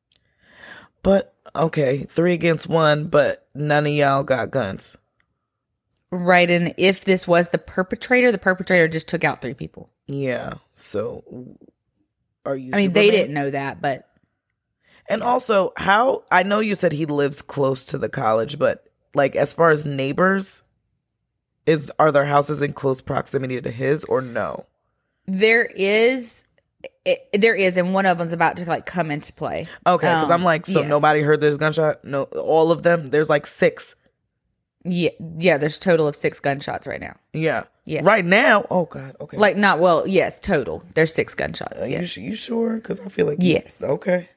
Speaker 1: But, okay, 3 against 1, but none of y'all got guns.
Speaker 2: Right, and if this was the perpetrator just took out 3 people.
Speaker 1: Yeah, so are you...
Speaker 2: I mean, they didn't know that, but...
Speaker 1: And also, I know you said he lives close to the college, but, like, as far as neighbors, are there houses in close proximity to his or no?
Speaker 2: There is... There is, and one of them's about to like come into play.
Speaker 1: Okay, because I'm like, so
Speaker 2: yes.
Speaker 1: Nobody heard this gunshot? No, all of them? There's like 6.
Speaker 2: Yeah, there's a total of 6 gunshots right now.
Speaker 1: Yeah.
Speaker 2: Yeah.
Speaker 1: Right now? Oh, God, okay.
Speaker 2: Like, yes, total. There's 6 gunshots, yes.
Speaker 1: You sure? Because I feel like...
Speaker 2: Yes.
Speaker 1: Okay.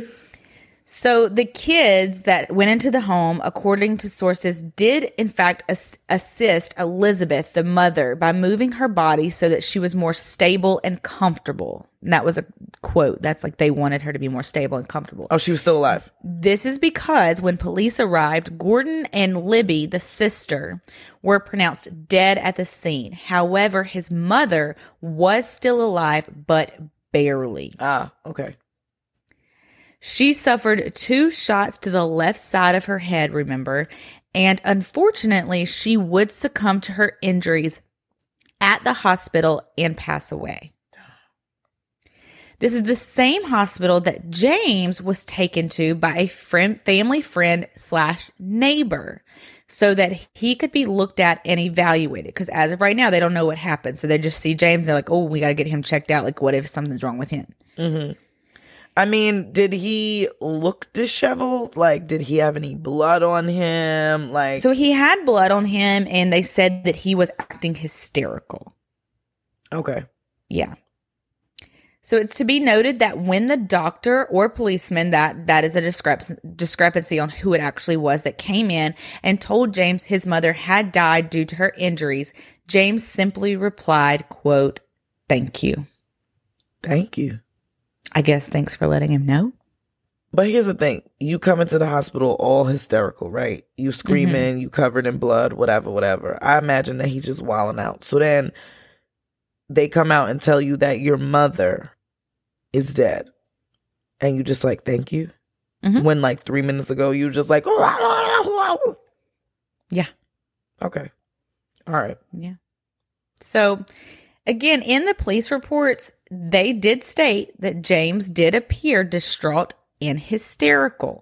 Speaker 2: So the kids that went into the home, according to sources, did in fact assist Elizabeth, the mother, by moving her body so that she was more stable and comfortable. And that was a quote. That's like they wanted her to be more stable and comfortable.
Speaker 1: Oh, she was still alive.
Speaker 2: This is because when police arrived, Gordon and Libby, the sister, were pronounced dead at the scene. However, his mother was still alive, but barely.
Speaker 1: Ah, okay.
Speaker 2: She suffered 2 shots to the left side of her head, remember, and unfortunately, she would succumb to her injuries at the hospital and pass away. This is the same hospital that James was taken to by a family friend / neighbor so that he could be looked at and evaluated. Because as of right now, they don't know what happened. So they just see James and they're like, oh, we got to get him checked out. Like, what if something's wrong with him?
Speaker 1: Mm-hmm. I mean, did he look disheveled? Like, did he have any blood on him? Like,
Speaker 2: so he had blood on him, and they said that he was acting hysterical.
Speaker 1: Okay.
Speaker 2: Yeah. So it's to be noted that when the doctor or policeman, that is a discrepancy on who it actually was that came in and told James his mother had died due to her injuries, James simply replied, quote, "Thank you."
Speaker 1: Thank you.
Speaker 2: I guess thanks for letting him know.
Speaker 1: But here's the thing. You come into the hospital all hysterical, right? You screaming, you covered in blood, whatever. I imagine that he's just wilding out. So then they come out and tell you that your mother is dead. And you just like, thank you? When like 3 minutes ago, you just like,
Speaker 2: yeah.
Speaker 1: Okay. All right.
Speaker 2: Yeah. So again, in the police reports, they did state that James did appear distraught and hysterical.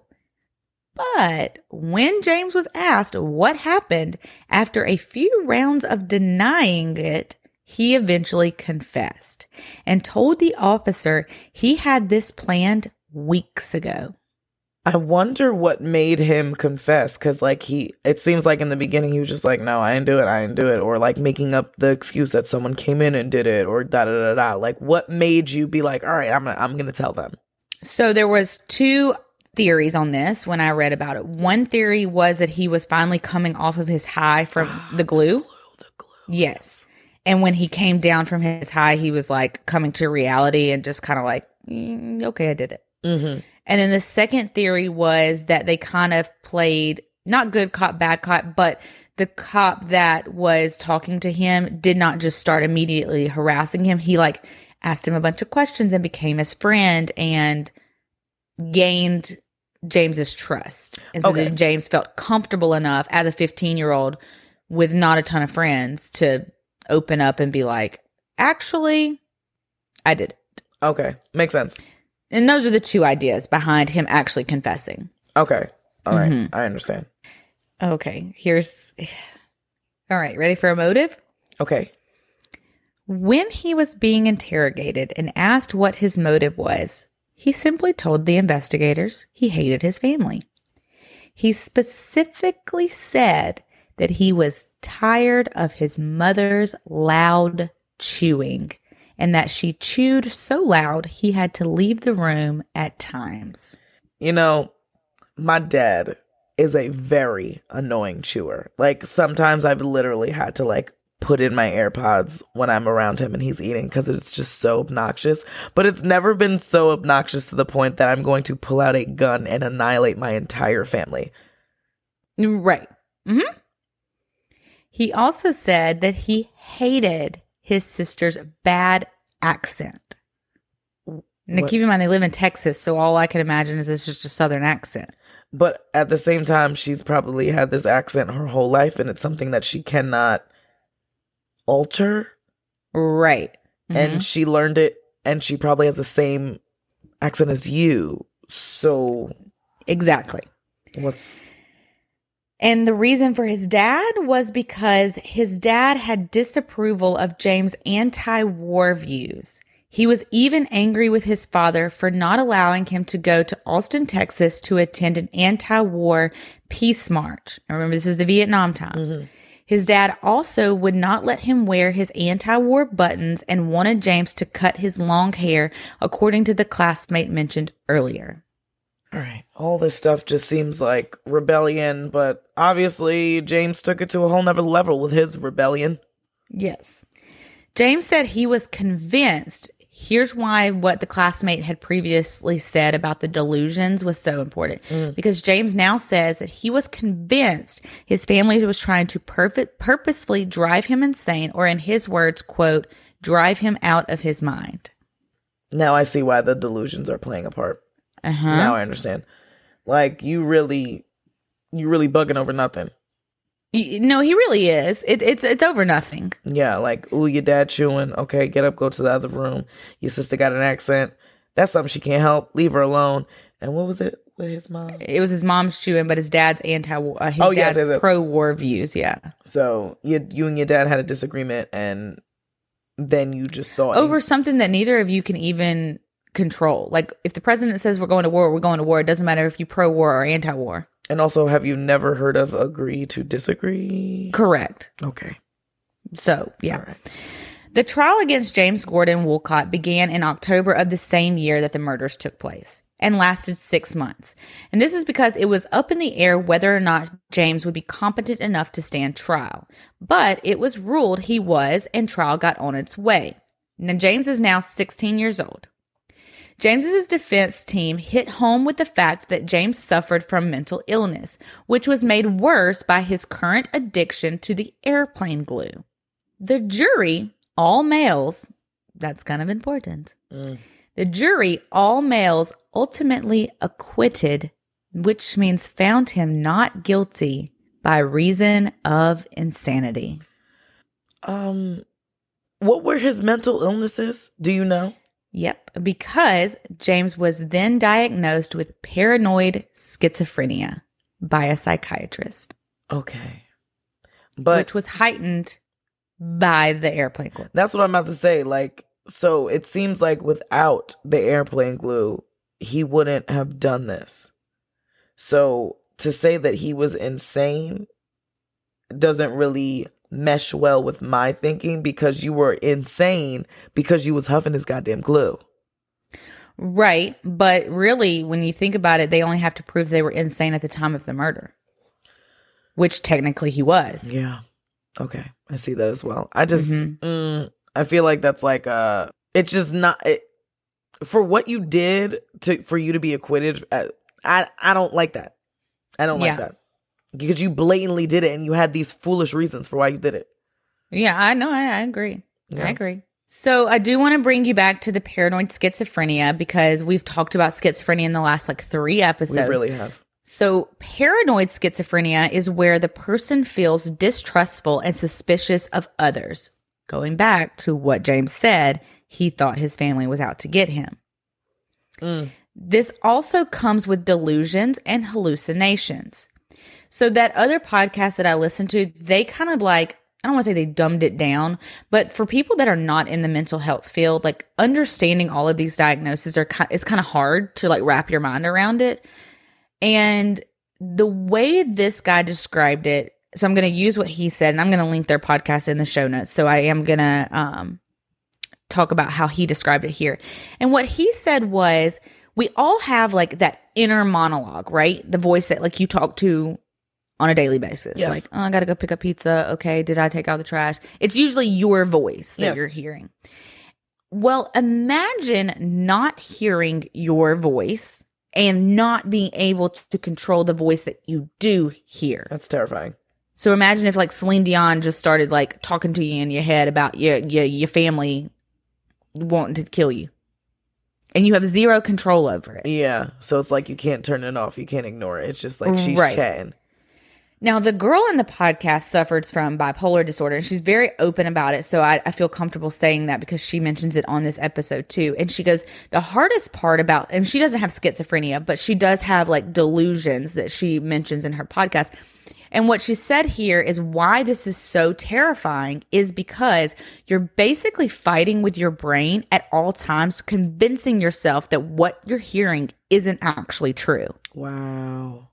Speaker 2: But when James was asked what happened after a few rounds of denying it, he eventually confessed and told the officer he had this planned weeks ago.
Speaker 1: I wonder what made him confess, because like it seems like in the beginning he was just like, no, I didn't do it, or like making up the excuse that someone came in and did it, or da-da-da-da. Like, what made you be like, all right, I'm gonna tell them? So
Speaker 2: there was two theories on this when I read about it. One theory was that he was finally coming off of his high from the glue.
Speaker 1: The glue.
Speaker 2: Yes. And when he came down from his high, he was like coming to reality and just kind of like, okay, I did it.
Speaker 1: Mm-hmm.
Speaker 2: And then the second theory was that they kind of played not good cop, bad cop, but the cop that was talking to him did not just start immediately harassing him. He like asked him a bunch of questions and became his friend and gained James's trust. And so then James felt comfortable enough as a 15-year-old with not a ton of friends to open up and be like, actually, I did it.
Speaker 1: Okay. Makes sense.
Speaker 2: And those are the two ideas behind him actually confessing.
Speaker 1: Okay. All right. I understand.
Speaker 2: Okay. All right. Ready for a motive?
Speaker 1: Okay.
Speaker 2: When he was being interrogated and asked what his motive was, he simply told the investigators he hated his family. He specifically said that he was tired of his mother's loud chewing and that she chewed so loud he had to leave the room at times.
Speaker 1: You know, my dad is a very annoying chewer. Like, sometimes I've literally had to like put in my AirPods when I'm around him and he's eating because it's just so obnoxious. But it's never been so obnoxious to the point that I'm going to pull out a gun and annihilate my entire family.
Speaker 2: Right. Mm-hmm. He also said that he hated his sister's bad accent. Now, keep in mind, they live in Texas, so all I can imagine is it's just a Southern accent.
Speaker 1: But at the same time, she's probably had this accent her whole life, and it's something that she cannot alter.
Speaker 2: Right.
Speaker 1: Mm-hmm. And she learned it, and she probably has the same accent as you. So.
Speaker 2: Exactly. And the reason for his dad was because his dad had disapproval of James' anti-war views. He was even angry with his father for not allowing him to go to Austin, Texas to attend an anti-war peace march. Remember, this is the Vietnam times. Mm-hmm. His dad also would not let him wear his anti-war buttons and wanted James to cut his long hair, according to the classmate mentioned earlier.
Speaker 1: All right. All this stuff just seems like rebellion, but obviously James took it to a whole nother level with his rebellion.
Speaker 2: Yes. James said he was convinced. Here's why what the classmate had previously said about the delusions was so important. Because James now says that he was convinced his family was trying to purposefully drive him insane, or in his words, quote, drive him out of his mind.
Speaker 1: Now I see why the delusions are playing a part. Now I understand. Like, you really bugging over nothing.
Speaker 2: No, he really is. It's over nothing.
Speaker 1: Yeah, like, ooh, your dad chewing. Okay, get up, go to the other room. Your sister got an accent. That's something she can't help. Leave her alone. And what was it with his mom?
Speaker 2: It was his mom's chewing, but his dad's anti-war. Dad's pro-war views. Yeah.
Speaker 1: So you and your dad had a disagreement, and then you just thought
Speaker 2: over something that neither of you can even control. Like, if the president says we're going to war, we're going to war. It doesn't matter if you pro-war or anti-war.
Speaker 1: And also, have you never heard of agree to disagree?
Speaker 2: Correct.
Speaker 1: Okay.
Speaker 2: So, yeah.
Speaker 1: All right.
Speaker 2: The trial against James Gordon Woolcott began in October of the same year that the murders took place and lasted 6 months. And this is because it was up in the air whether or not James would be competent enough to stand trial. But it was ruled he was, and trial got on its way. Now, James is now 16 years old. James's defense team hit home with the fact that James suffered from mental illness, which was made worse by his current addiction to the airplane glue. The jury, all males, that's kind of important. The jury, all males, ultimately acquitted, which means found him not guilty by reason of insanity.
Speaker 1: What were his mental illnesses? Do you know?
Speaker 2: Yep, because James was then diagnosed with paranoid schizophrenia by a psychiatrist.
Speaker 1: Okay. But
Speaker 2: which was heightened by the airplane glue.
Speaker 1: That's what I'm about to say. Like, so it seems like without the airplane glue, he wouldn't have done this. So to say that he was insane doesn't really mesh well with my thinking, because you were insane because you was huffing his goddamn glue.
Speaker 2: Right. But really, when you think about it, they only have to prove they were insane at the time of the murder, which technically he was.
Speaker 1: Yeah. Okay. I see that as well. I just, I feel like that's like, it's just not, for what you did for you to be acquitted. I don't like that. I don't like that. Because you blatantly did it and you had these foolish reasons for why you did it.
Speaker 2: Yeah, I know. I agree. Yeah. I agree. So I do want to bring you back to the paranoid schizophrenia, because we've talked about schizophrenia in the last 3 episodes.
Speaker 1: We really have.
Speaker 2: So paranoid schizophrenia is where the person feels distrustful and suspicious of others. Going back to what James said, he thought his family was out to get him. This also comes with delusions and hallucinations. So that other podcast that I listened to, they kind of I don't want to say they dumbed it down, but for people that are not in the mental health field, understanding all of these diagnoses is kind of hard to wrap your mind around it. And the way this guy described it, so I'm going to use what he said, and I'm going to link their podcast in the show notes. So I am going to talk about how he described it here. And what he said was, we all have that inner monologue, right? The voice that you talk to on a daily basis.
Speaker 1: Yes.
Speaker 2: I got to go pick up pizza. Okay, did I take out the trash? It's usually your voice that you're hearing. Well, imagine not hearing your voice and not being able to control the voice that you do hear.
Speaker 1: That's terrifying.
Speaker 2: So imagine if Celine Dion just started talking to you in your head about your family wanting to kill you. And you have zero control over it.
Speaker 1: Yeah. So it's you can't turn it off. You can't ignore it. It's just she's chatting.
Speaker 2: Now, the girl in the podcast suffers from bipolar disorder, and she's very open about it. So I feel comfortable saying that because she mentions it on this episode too. And she goes, the hardest part about, and she doesn't have schizophrenia, but she does have delusions that she mentions in her podcast. And what she said here is why this is so terrifying is because you're basically fighting with your brain at all times, convincing yourself that what you're hearing isn't actually true.
Speaker 1: Wow.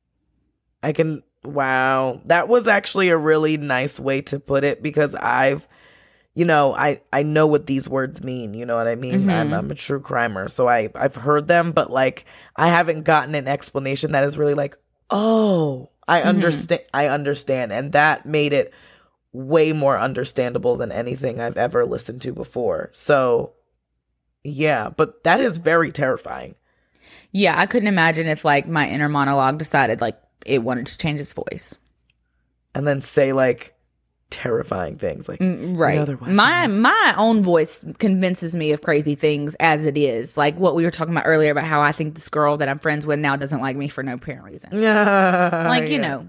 Speaker 1: Wow. That was actually a really nice way to put it, because I know what these words mean. You know what I mean? I'm a true crimer. So I've heard them, but I haven't gotten an explanation that is really oh, I understand. I understand. And that made it way more understandable than anything I've ever listened to before. So yeah, but that is very terrifying.
Speaker 2: Yeah, I couldn't imagine if my inner monologue decided it wanted to change its voice.
Speaker 1: And then say terrifying things
Speaker 2: right. My own voice convinces me of crazy things as it is. What we were talking about earlier about how I think this girl that I'm friends with now doesn't like me for no apparent reason. You know.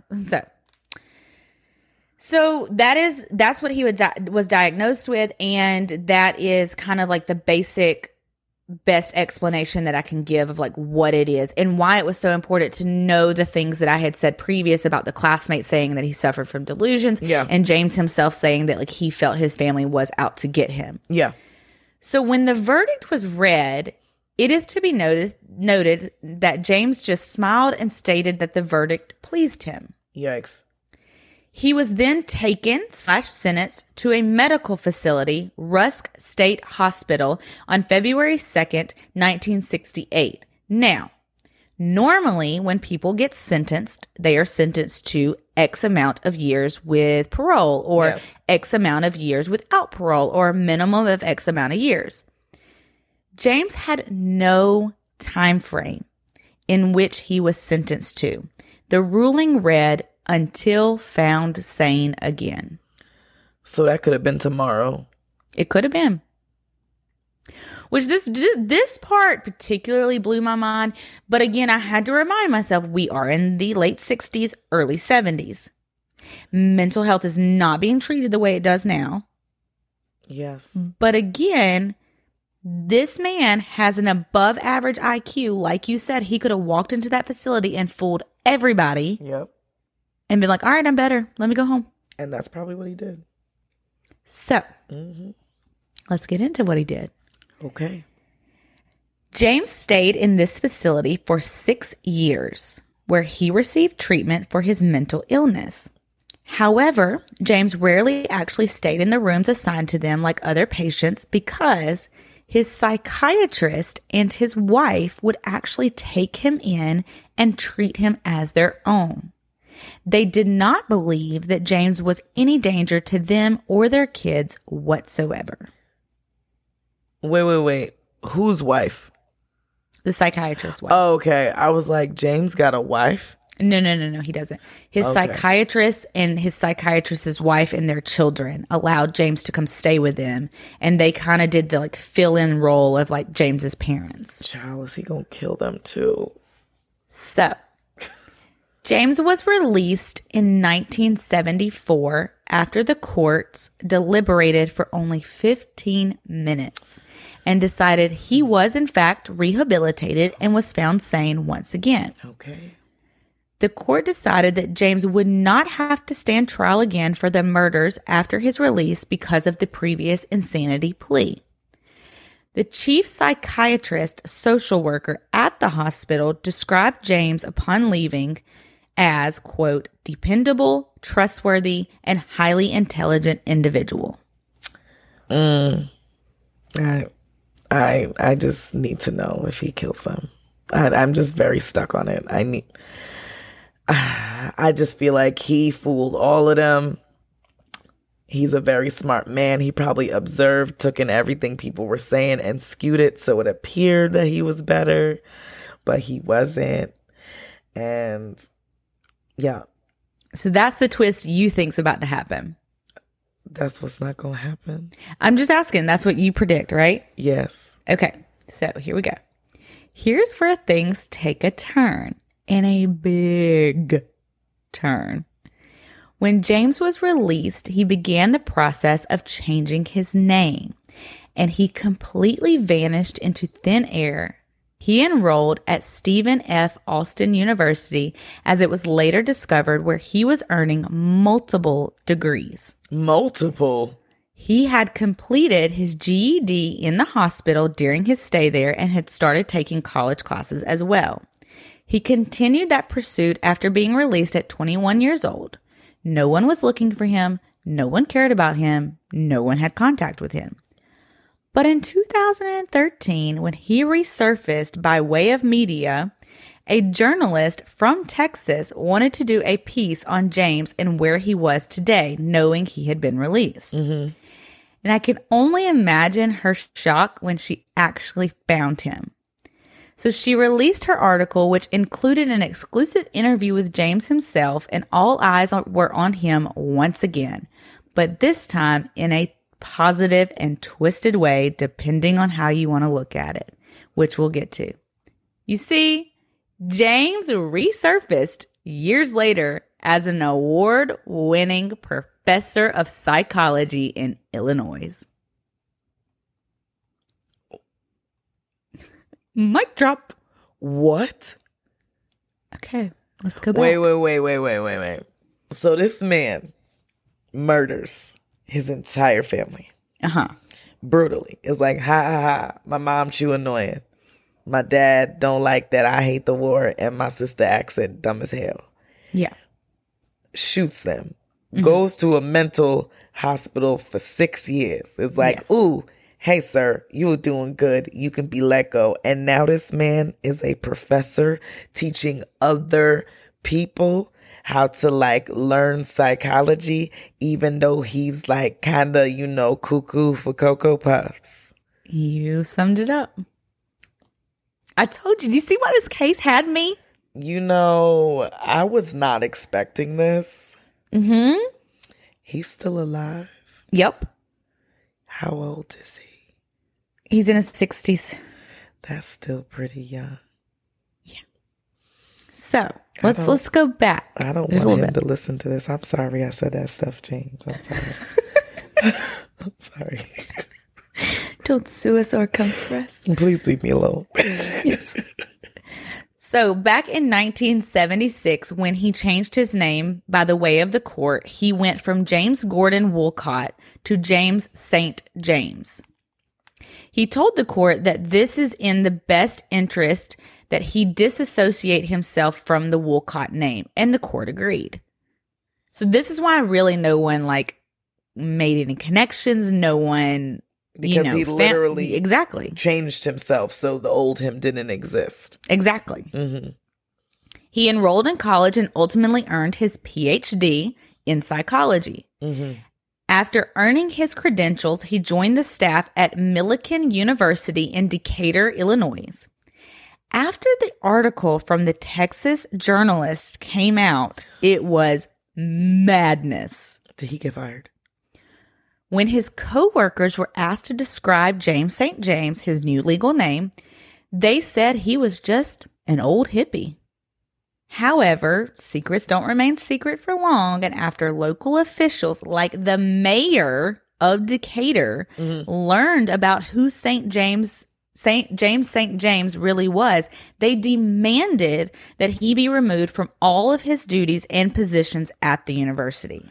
Speaker 2: So that's what he was diagnosed with, and that is kind of the basic best explanation that I can give of what it is and why it was so important to know the things that I had said previous about the classmate saying that he suffered from delusions, and James himself saying that he felt his family was out to get him.
Speaker 1: Yeah.
Speaker 2: So when the verdict was read, it is to be noted that James just smiled and stated that the verdict pleased him.
Speaker 1: Yikes.
Speaker 2: He was then taken/sentenced to a medical facility, Rusk State Hospital, on February 2nd, 1968. Now, normally when people get sentenced, they are sentenced to X amount of years with parole, or
Speaker 1: Yes.
Speaker 2: X amount of years without parole, or a minimum of X amount of years. James had no time frame in which he was sentenced to. The ruling read, until found sane again.
Speaker 1: So that could have been tomorrow.
Speaker 2: It could have been. Which this part particularly blew my mind. But again, I had to remind myself, we are in the late 60s, early 70s. Mental health is not being treated the way it does now.
Speaker 1: Yes.
Speaker 2: But again, this man has an above average IQ. Like you said, he could have walked into that facility and fooled everybody.
Speaker 1: Yep.
Speaker 2: And been like, all right, I'm better. Let me go home.
Speaker 1: And that's probably what he did.
Speaker 2: So, let's get into what he did.
Speaker 1: Okay.
Speaker 2: James stayed in this facility for 6 years, where he received treatment for his mental illness. However, James rarely actually stayed in the rooms assigned to them like other patients, because his psychiatrist and his wife would actually take him in and treat him as their own. They did not believe that James was any danger to them or their kids whatsoever.
Speaker 1: Wait. Whose wife?
Speaker 2: The psychiatrist's wife.
Speaker 1: Oh, okay. I was like, James got a wife?
Speaker 2: No, he doesn't. His
Speaker 1: Okay.
Speaker 2: psychiatrist and his psychiatrist's wife and their children allowed James to come stay with them. And they kind of did the like fill-in role of like James's parents.
Speaker 1: Child, is he gonna kill them too?
Speaker 2: So, James was released in 1974 after the courts deliberated for only 15 minutes and decided he was in fact rehabilitated and was found sane once again.
Speaker 1: Okay.
Speaker 2: The court decided that James would not have to stand trial again for the murders after his release because of the previous insanity plea. The chief psychiatrist social worker at the hospital described James upon leaving as, quote, dependable, trustworthy, and highly intelligent individual.
Speaker 1: I just need to know if he kills them. I'm just very stuck on it. I just feel like he fooled all of them. He's a very smart man. He probably observed, took in everything people were saying and skewed it so it appeared that he was better, but he wasn't. And yeah,
Speaker 2: So that's the twist you think's about to happen.
Speaker 1: that's what's not going to happen.
Speaker 2: I'm just asking. That's what you predict, right?
Speaker 1: Yes.
Speaker 2: Okay, so here we go. Here's where things take a turn, and a big turn. When James was released, he began the process of changing his name, and he completely vanished into thin air. He enrolled at Stephen F. Austin University, as it was later discovered, where he was earning multiple degrees.
Speaker 1: Multiple.
Speaker 2: He had completed his GED in the hospital during his stay there and had started taking college classes as well. He continued that pursuit after being released at 21 years old. No one was looking for him. No one cared about him. No one had contact with him. But in 2013, when he resurfaced by way of media, a journalist from Texas wanted to do a piece on James and where he was today, knowing he had been released. And I can only imagine her shock when she actually found him. So she released her article, which included an exclusive interview with James himself, and all eyes were on him once again, but this time in a positive and twisted way, depending on how you want to look at it, which we'll get to. You see, James resurfaced years later as an award-winning professor of psychology in Illinois. Mic drop.
Speaker 1: What?
Speaker 2: Okay, let's go back.
Speaker 1: Wait. So this man murders his entire family.
Speaker 2: Uh-huh.
Speaker 1: Brutally. It's like, ha, my mom too annoying. My dad don't like that I hate the war, and my sister accent dumb as hell.
Speaker 2: Yeah.
Speaker 1: Shoots them. goes to a mental hospital for 6 years. It's like,
Speaker 2: Yes.
Speaker 1: ooh, hey, sir, you were doing good. You can be let go. And now this man is a professor teaching other people how to like learn psychology, even though he's like kind of, cuckoo for Cocoa Puffs.
Speaker 2: You summed it up. I told you. Do you see why this case had me?
Speaker 1: I was not expecting this.
Speaker 2: Mm-hmm.
Speaker 1: He's still alive.
Speaker 2: Yep.
Speaker 1: How old is he?
Speaker 2: He's in his 60s.
Speaker 1: That's still pretty young.
Speaker 2: So let's go back.
Speaker 1: I don't
Speaker 2: just
Speaker 1: want
Speaker 2: a
Speaker 1: him
Speaker 2: little
Speaker 1: to listen to this. I'm sorry I said that stuff, James. I'm sorry. I'm sorry.
Speaker 2: Don't sue us or come for us.
Speaker 1: Please leave me alone.
Speaker 2: So back in 1976, when he changed his name by the way of the court, he went from James Gordon Woolcott to James St. James. He told the court that this is in the best interest that he disassociate himself from the Woolcott name, and the court agreed. So this is why really no one made any connections. No one,
Speaker 1: Because he literally
Speaker 2: exactly
Speaker 1: changed himself, so the old him didn't exist.
Speaker 2: exactly.
Speaker 1: Mm-hmm.
Speaker 2: He enrolled in college and ultimately earned his PhD in psychology.
Speaker 1: Mm-hmm.
Speaker 2: After earning his credentials, he joined the staff at Millikan University in Decatur, Illinois. After the article from the Texas Journalist came out, it was madness.
Speaker 1: Did he get fired?
Speaker 2: When his co-workers were asked to describe James St. James, his new legal name, they said he was just an old hippie. However, secrets don't remain secret for long, and after local officials like the mayor of Decatur learned about who St. James really was, they demanded that he be removed from all of his duties and positions at the university.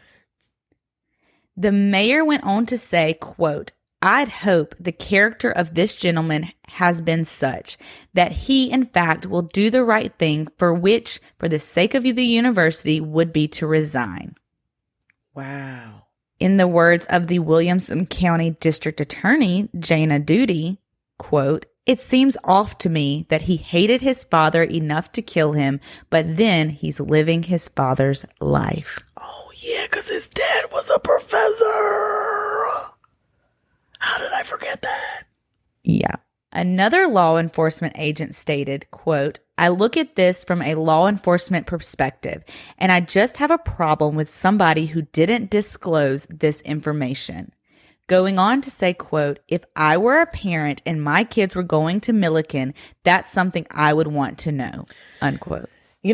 Speaker 2: The mayor went on to say, quote, "I'd hope the character of this gentleman has been such that he, in fact, will do the right thing, for which, for the sake of the university, would be to resign."
Speaker 1: Wow.
Speaker 2: In the words of the Williamson County District Attorney, Jana Duty, quote, "It seems off to me that he hated his father enough to kill him, but then he's living his father's life."
Speaker 1: Oh, yeah, because his dad was a professor. How did I forget that?
Speaker 2: Yeah. Another law enforcement agent stated, quote, "I look at this from a law enforcement perspective, and I just have a problem with somebody who didn't disclose this information." Going on to say, quote, "If I were a parent and my kids were going to Millikan, that's something I would want to know," unquote.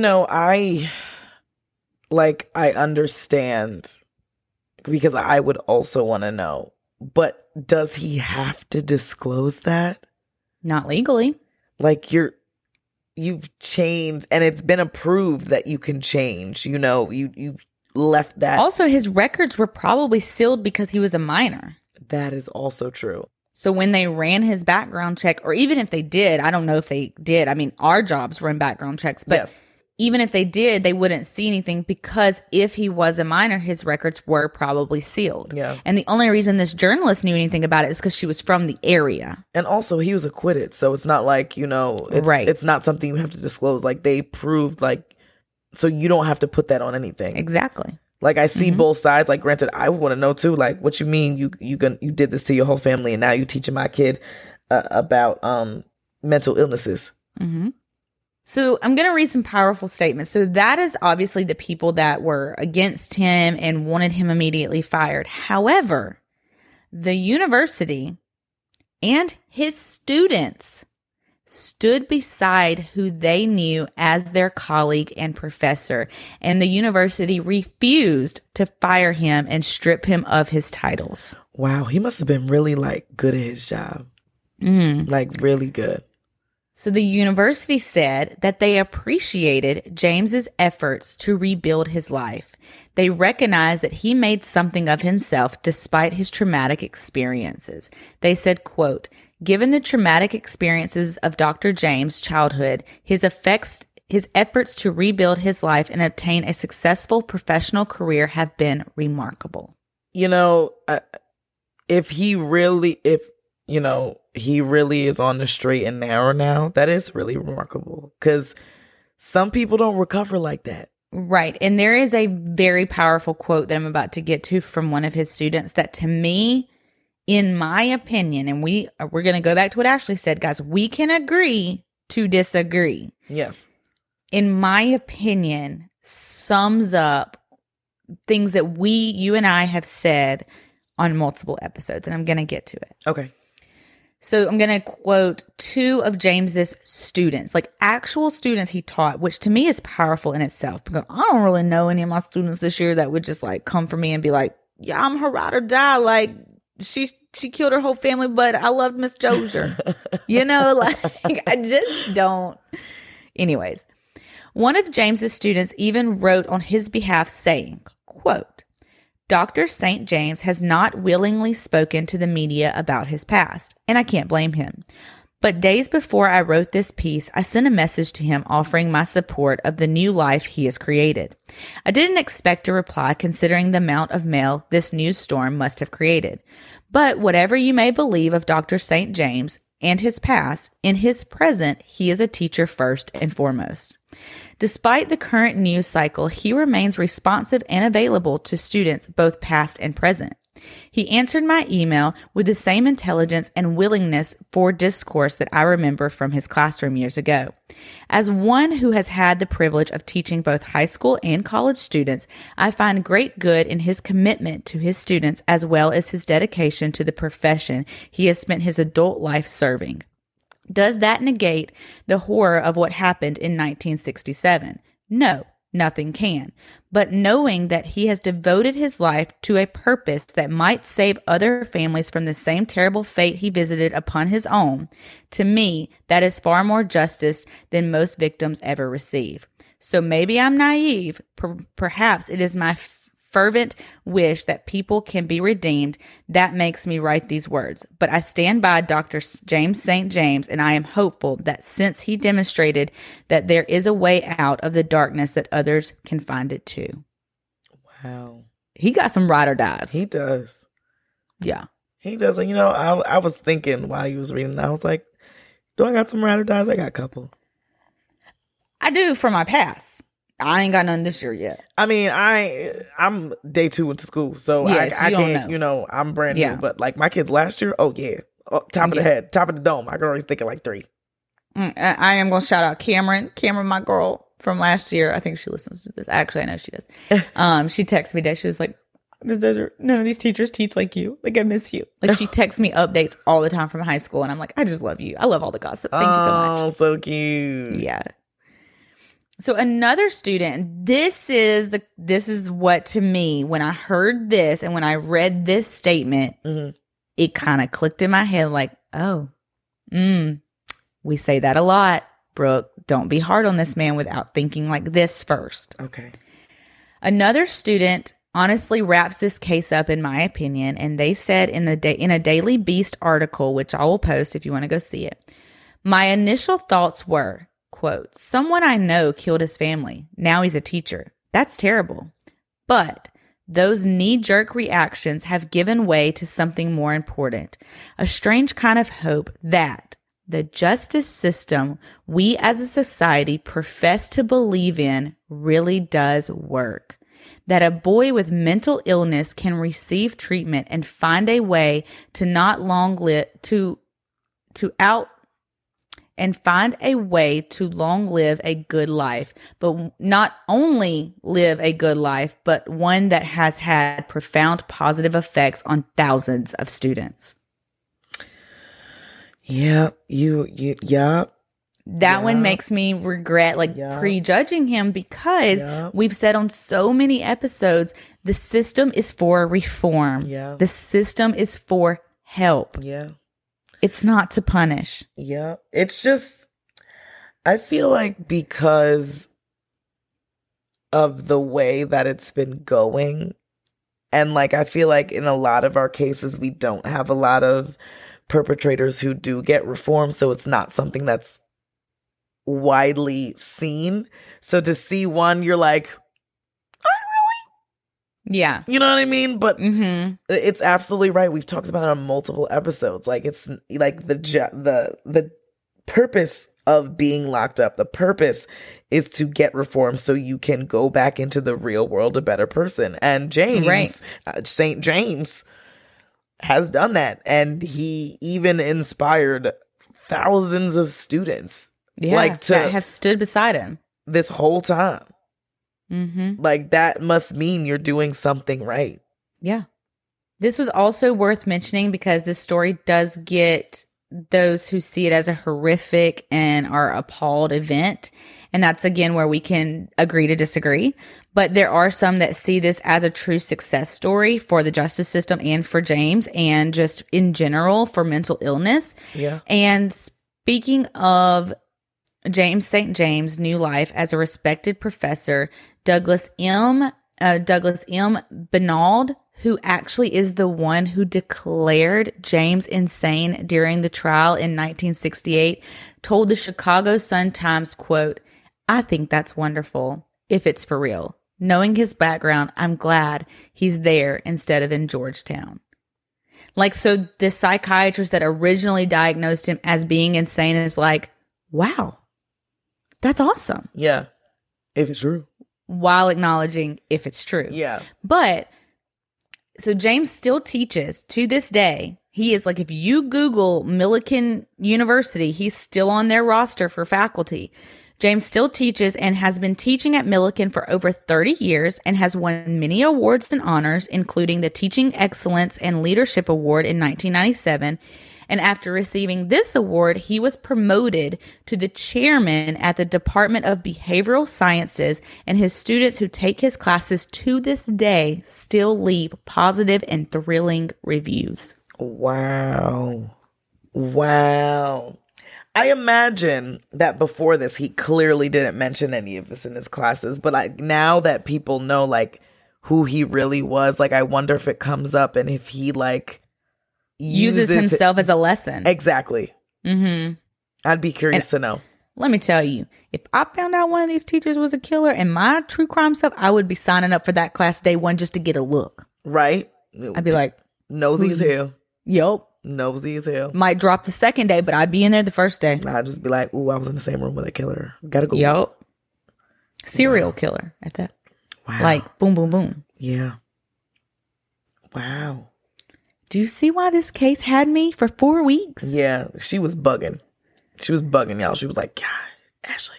Speaker 1: I understand, because I would also want to know, but does he have to disclose that?
Speaker 2: Not legally.
Speaker 1: You've changed, and it's been approved that you can change. You've left that.
Speaker 2: Also, his records were probably sealed because he was a minor.
Speaker 1: That is also true.
Speaker 2: So when they ran his background check, or even if they did, I don't know if they did. I mean, our jobs run background checks, but
Speaker 1: Yes.
Speaker 2: even if they did, they wouldn't see anything because if he was a minor, his records were probably sealed.
Speaker 1: Yeah.
Speaker 2: And the only reason this journalist knew anything about it is because she was from the area.
Speaker 1: And also, he was acquitted, so it's not like,
Speaker 2: Right.
Speaker 1: It's not something you have to disclose. They proved, so you don't have to put that on anything.
Speaker 2: Exactly.
Speaker 1: I see both sides. Granted, I want to know too. What you mean you did this to your whole family, and now you teaching my kid about mental illnesses.
Speaker 2: Mm-hmm. So I'm going to read some powerful statements. So that is obviously the people that were against him and wanted him immediately fired. However, the university and his students stood beside who they knew as their colleague and professor, and the university refused to fire him and strip him of his titles.
Speaker 1: Wow, he must have been really good at his job. Really good.
Speaker 2: So the university said that they appreciated James's efforts to rebuild his life. They recognized that he made something of himself despite his traumatic experiences. They said, quote, "Given the traumatic experiences of Dr. James' childhood, his effects His efforts to rebuild his life and obtain a successful professional career have been remarkable.
Speaker 1: You know, if he really is on the straight and narrow now, that is really remarkable, because some people don't recover like that.
Speaker 2: Right. And there is a very powerful quote that I'm about to get to from one of his students that, to me, in my opinion, and we're going to go back to what Ashley said, guys, we can agree to disagree.
Speaker 1: Yes.
Speaker 2: In my opinion, sums up things that you and I have said on multiple episodes, and I'm going to get to it.
Speaker 1: Okay.
Speaker 2: So I'm going to quote two of James's students, like actual students he taught, which to me is powerful in itself, because I don't really know any of my students this year that would just like come for me and be like, yeah, I'm her ride or die. Like she killed her whole family, but I loved Miss Dozier. You know, like I just don't. Anyways, one of James's students even wrote on his behalf saying, quote, Dr. St. James has not willingly spoken to the media about his past, and I can't blame him. But days before I wrote this piece, I sent a message to him offering my support of the new life he has created. I didn't expect a reply considering the amount of mail this news storm must have created. But whatever you may believe of Dr. St. James and his past, in his present, he is a teacher first and foremost. Despite the current news cycle, he remains responsive and available to students, both past and present. He answered my email with the same intelligence and willingness for discourse that I remember from his classroom years ago. As one who has had the privilege of teaching both high school and college students, I find great good in his commitment to his students as well as his dedication to the profession he has spent his adult life serving. Does that negate the horror of what happened in 1967? No, nothing can. But knowing that he has devoted his life to a purpose that might save other families from the same terrible fate he visited upon his own, to me, that is far more justice than most victims ever receive. So maybe I'm naive. Perhaps it is my fervent wish that people can be redeemed that makes me write these words. But I stand by Dr. James St. James, and I am hopeful that since he demonstrated that there is a way out of the darkness, that others can find it too.
Speaker 1: Wow.
Speaker 2: He got some ride or dies.
Speaker 1: He does.
Speaker 2: Yeah.
Speaker 1: He does. And, I was thinking while you was reading, I was like, do I got some ride or dies? I got a couple.
Speaker 2: I do for my past. I ain't got none this year yet.
Speaker 1: I mean, I'm day 2 into school, so I can't, I'm brand new. But like my kids last year, oh yeah, top of the head, top of the dome. I can already think of like 3.
Speaker 2: I am going to shout out Cameron, my girl from last year. I think she listens to this. Actually, I know she does. She texted me today. She was like, Ms. Dozier, none of these teachers teach like you. Like, I miss you. Like, she texts me updates all the time from high school, and I'm like, I just love you. I love all the gossip. Thank you so much.
Speaker 1: Oh, so cute.
Speaker 2: Yeah. So another student, this is what, to me, when I heard this and when I read this statement, it kind of clicked in my head like, oh, we say that a lot. Brooke, don't be hard on this man without thinking like this first.
Speaker 1: Okay.
Speaker 2: Another student honestly wraps this case up, in my opinion, and they said in a Daily Beast article, which I will post if you want to go see it, my initial thoughts were, quote, someone I know killed his family. Now he's a teacher. That's terrible. But those knee-jerk reactions have given way to something more important, a strange kind of hope that the justice system we as a society profess to believe in really does work. That a boy with mental illness can receive treatment and find a way to not long live a good life, but not only live a good life, but one that has had profound positive effects on thousands of students.
Speaker 1: Yeah,
Speaker 2: That one makes me regret prejudging him, because we've said on so many episodes, the system is for reform.
Speaker 1: Yeah.
Speaker 2: The system is for help.
Speaker 1: Yeah.
Speaker 2: It's not to punish.
Speaker 1: Yeah. It's just, I feel like because of the way that it's been going, and like I feel like in a lot of our cases, we don't have a lot of perpetrators who do get reform, so it's not something that's widely seen. So to see one, you're like,
Speaker 2: Yeah.
Speaker 1: you know what I mean? But
Speaker 2: Mm-hmm.
Speaker 1: it's absolutely right. We've talked about it on multiple episodes. Like, it's like the purpose of being locked up, the purpose is to get reform so you can go back into the real world a better person. And James, St. James, has done that. And he even inspired thousands of students.
Speaker 2: Yeah.
Speaker 1: Like, to
Speaker 2: that have stood beside him.
Speaker 1: this whole time.
Speaker 2: Mm-hmm.
Speaker 1: Like, that must mean you're doing something right.
Speaker 2: Yeah. This was also worth mentioning because this story does get those who see it as a horrific and are appalled event. And that's, again, where we can agree to disagree. But there are some that see this as a true success story for the justice system and for James and just in general for mental illness.
Speaker 1: Yeah.
Speaker 2: And speaking of James St. James' new life as a respected professor, Douglas M. Benald, who actually is the one who declared James insane during the trial in 1968, told the Chicago Sun-Times, quote, "I think that's wonderful, if it's for real. Knowing his background, I'm glad he's there instead of in Georgetown." Like, so the psychiatrist that originally diagnosed him as being insane is like, wow, that's awesome.
Speaker 1: Yeah. If it's true.
Speaker 2: While acknowledging if it's true.
Speaker 1: Yeah.
Speaker 2: But so James still teaches to this day. He is like, if you Google Millikan University, he's still on their roster for faculty. James still teaches and has been teaching at Millikan for over 30 years and has won many awards and honors, including the Teaching Excellence and Leadership Award in 1997. And after receiving this award, he was promoted to the chairman at the Department of Behavioral Sciences, and his students who take his classes to this day still leave positive and thrilling reviews.
Speaker 1: Wow. Wow. I imagine that before this, he clearly didn't mention any of this in his classes, but now that people know, like, who he really was, like, I wonder if it comes up and if he, like,
Speaker 2: uses himself as a lesson.
Speaker 1: Exactly.
Speaker 2: Mm-hmm.
Speaker 1: I'd be curious to know.
Speaker 2: Let me tell you, if I found out one of these teachers was a killer and my true crime stuff, I would be signing up for that class day one just to get a look.
Speaker 1: Right?
Speaker 2: I'd be like,
Speaker 1: nosy as hell.
Speaker 2: Yup.
Speaker 1: Nosy as hell.
Speaker 2: Might drop the second day, but I'd be in there the first day.
Speaker 1: I'd just be like, ooh, I was in the same room with a killer. Gotta go.
Speaker 2: Yup. Serial killer at that.
Speaker 1: Wow.
Speaker 2: Like, boom, boom, boom.
Speaker 1: Yeah. Wow.
Speaker 2: Do you see why this case had me for 4 weeks?
Speaker 1: Yeah, she was bugging. She was bugging, y'all. She was like, God, Ashley.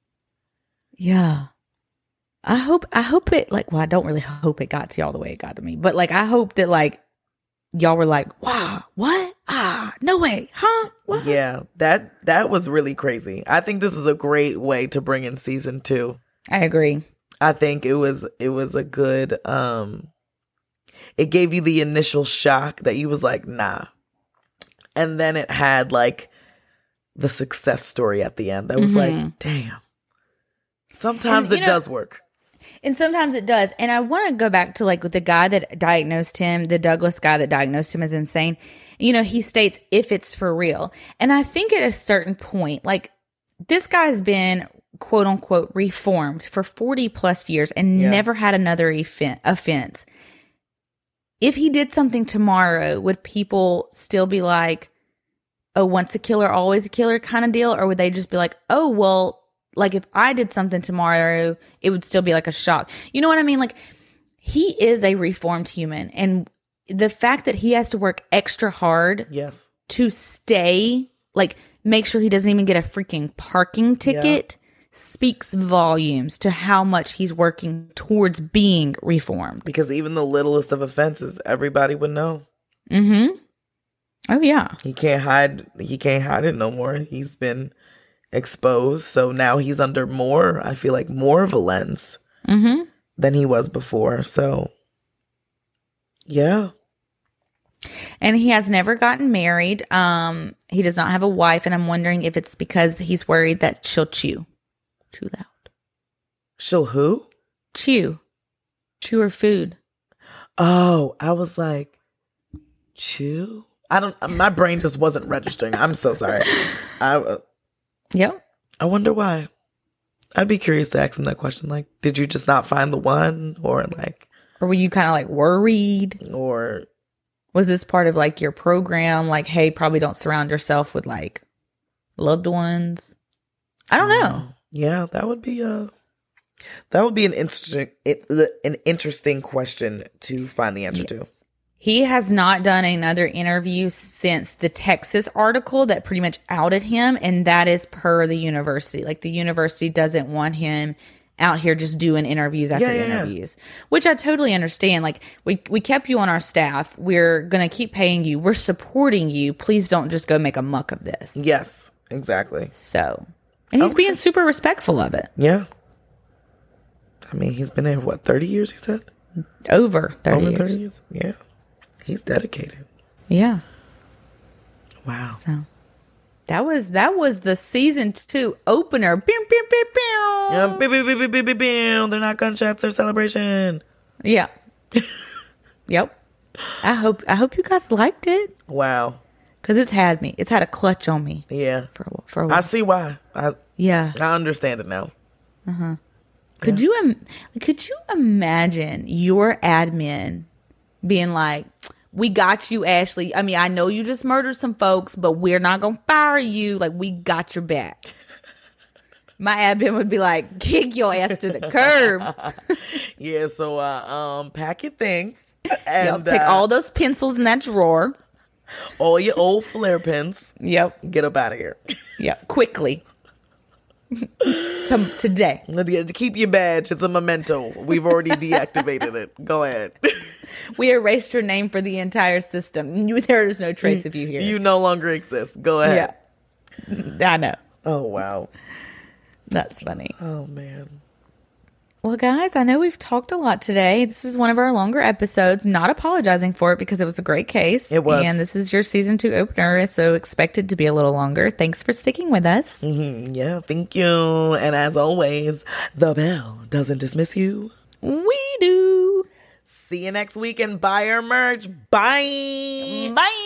Speaker 2: Yeah. I hope it, like, well, I don't really hope it got to y'all the way it got to me. But, like, I hope that, like, y'all were like, wow, what? Ah, no way. Huh? What?
Speaker 1: Yeah, that was really crazy. I think this was a great way to bring in season 2.
Speaker 2: I agree.
Speaker 1: I think it was a good, it gave you the initial shock that you was like, nah. And then it had, like, the success story at the end. That was like, damn. Sometimes it does work.
Speaker 2: And sometimes it does. And I want to go back to, like, with the guy that diagnosed him, the Douglas guy that diagnosed him as insane. You know, he states, if it's for real. And I think at a certain point, like, this guy's been, quote unquote, reformed for 40 plus years and never had another offense. If he did something tomorrow, would people still be like, oh, once a killer, always a killer kind of deal? Or would they just be like, oh, well, like, if I did something tomorrow, it would still be like a shock. You know what I mean? Like, he is a reformed human. And the fact that he has to work extra hard to stay, like, make sure he doesn't even get a freaking parking ticket speaks volumes to how much he's working towards being reformed.
Speaker 1: Because even the littlest of offenses, everybody would know.
Speaker 2: Mm-hmm. Oh, yeah.
Speaker 1: He can't hide it no more. He's been exposed. So now he's under more of a lens than he was before. So, yeah.
Speaker 2: And he has never gotten married. He does not have a wife. And I'm wondering if it's because he's worried that she'll chew too loud.
Speaker 1: She'll who?
Speaker 2: Chew her food.
Speaker 1: Oh, I was like, chew? My brain just wasn't registering. I'm so sorry.
Speaker 2: Yep.
Speaker 1: I wonder why. I'd be curious to ask him that question. Like, did you just not find the one? Or
Speaker 2: were you kind of like worried?
Speaker 1: Or
Speaker 2: was this part of like your program? Like, hey, probably don't surround yourself with like loved ones. I don't know.
Speaker 1: Yeah, that would be an interesting question to find the answer to.
Speaker 2: He has not done another interview since the Texas article that pretty much outed him, and that is per the university. Like, the university doesn't want him out here just doing interviews after interviews, which I totally understand. Like, we kept you on our staff. We're going to keep paying you. We're supporting you. Please don't just go make a muck of this.
Speaker 1: Yes, exactly.
Speaker 2: So, and he's being super respectful of it.
Speaker 1: Yeah. I mean, he's been there, 30 years, you said?
Speaker 2: Over 30 years.
Speaker 1: 30 years? Yeah. He's dedicated.
Speaker 2: Yeah.
Speaker 1: Wow.
Speaker 2: So that was the season 2 opener. Pew, pew, pew, pew.
Speaker 1: Yeah, beep, beep, beep, beep, beep, beep, beep. They're not gunshots, they're celebration.
Speaker 2: Yeah. Yep. I hope you guys liked it.
Speaker 1: Wow.
Speaker 2: Because it's had a clutch on me.
Speaker 1: Yeah.
Speaker 2: For a while.
Speaker 1: I see why. I understand it now.
Speaker 2: Uh-huh. Could you imagine your admin being like, we got you, Ashley. I mean, I know you just murdered some folks, but we're not going to fire you. Like, we got your back. My admin would be like, kick your ass to the curb.
Speaker 1: Yeah, so pack your things. And
Speaker 2: take all those pencils in that drawer.
Speaker 1: All your old flare pens.
Speaker 2: Yep.
Speaker 1: Get up out of here.
Speaker 2: Yep. Quickly. Today.
Speaker 1: Keep your badge. It's a memento. We've already deactivated it. Go ahead.
Speaker 2: We erased your name for the entire system. There is no trace of you here.
Speaker 1: You no longer exist. Go ahead.
Speaker 2: Yeah. I know.
Speaker 1: Oh, wow.
Speaker 2: That's funny.
Speaker 1: Oh, man.
Speaker 2: Well, guys, I know we've talked a lot today. This is one of our longer episodes. Not apologizing for it because it was a great case.
Speaker 1: It was.
Speaker 2: And this is your season 2 opener, so expect it to be a little longer. Thanks for sticking with us.
Speaker 1: Mm-hmm. Yeah, thank you. And as always, the bell doesn't dismiss you.
Speaker 2: We do.
Speaker 1: See you next week and buy our merch. Bye.
Speaker 2: Bye.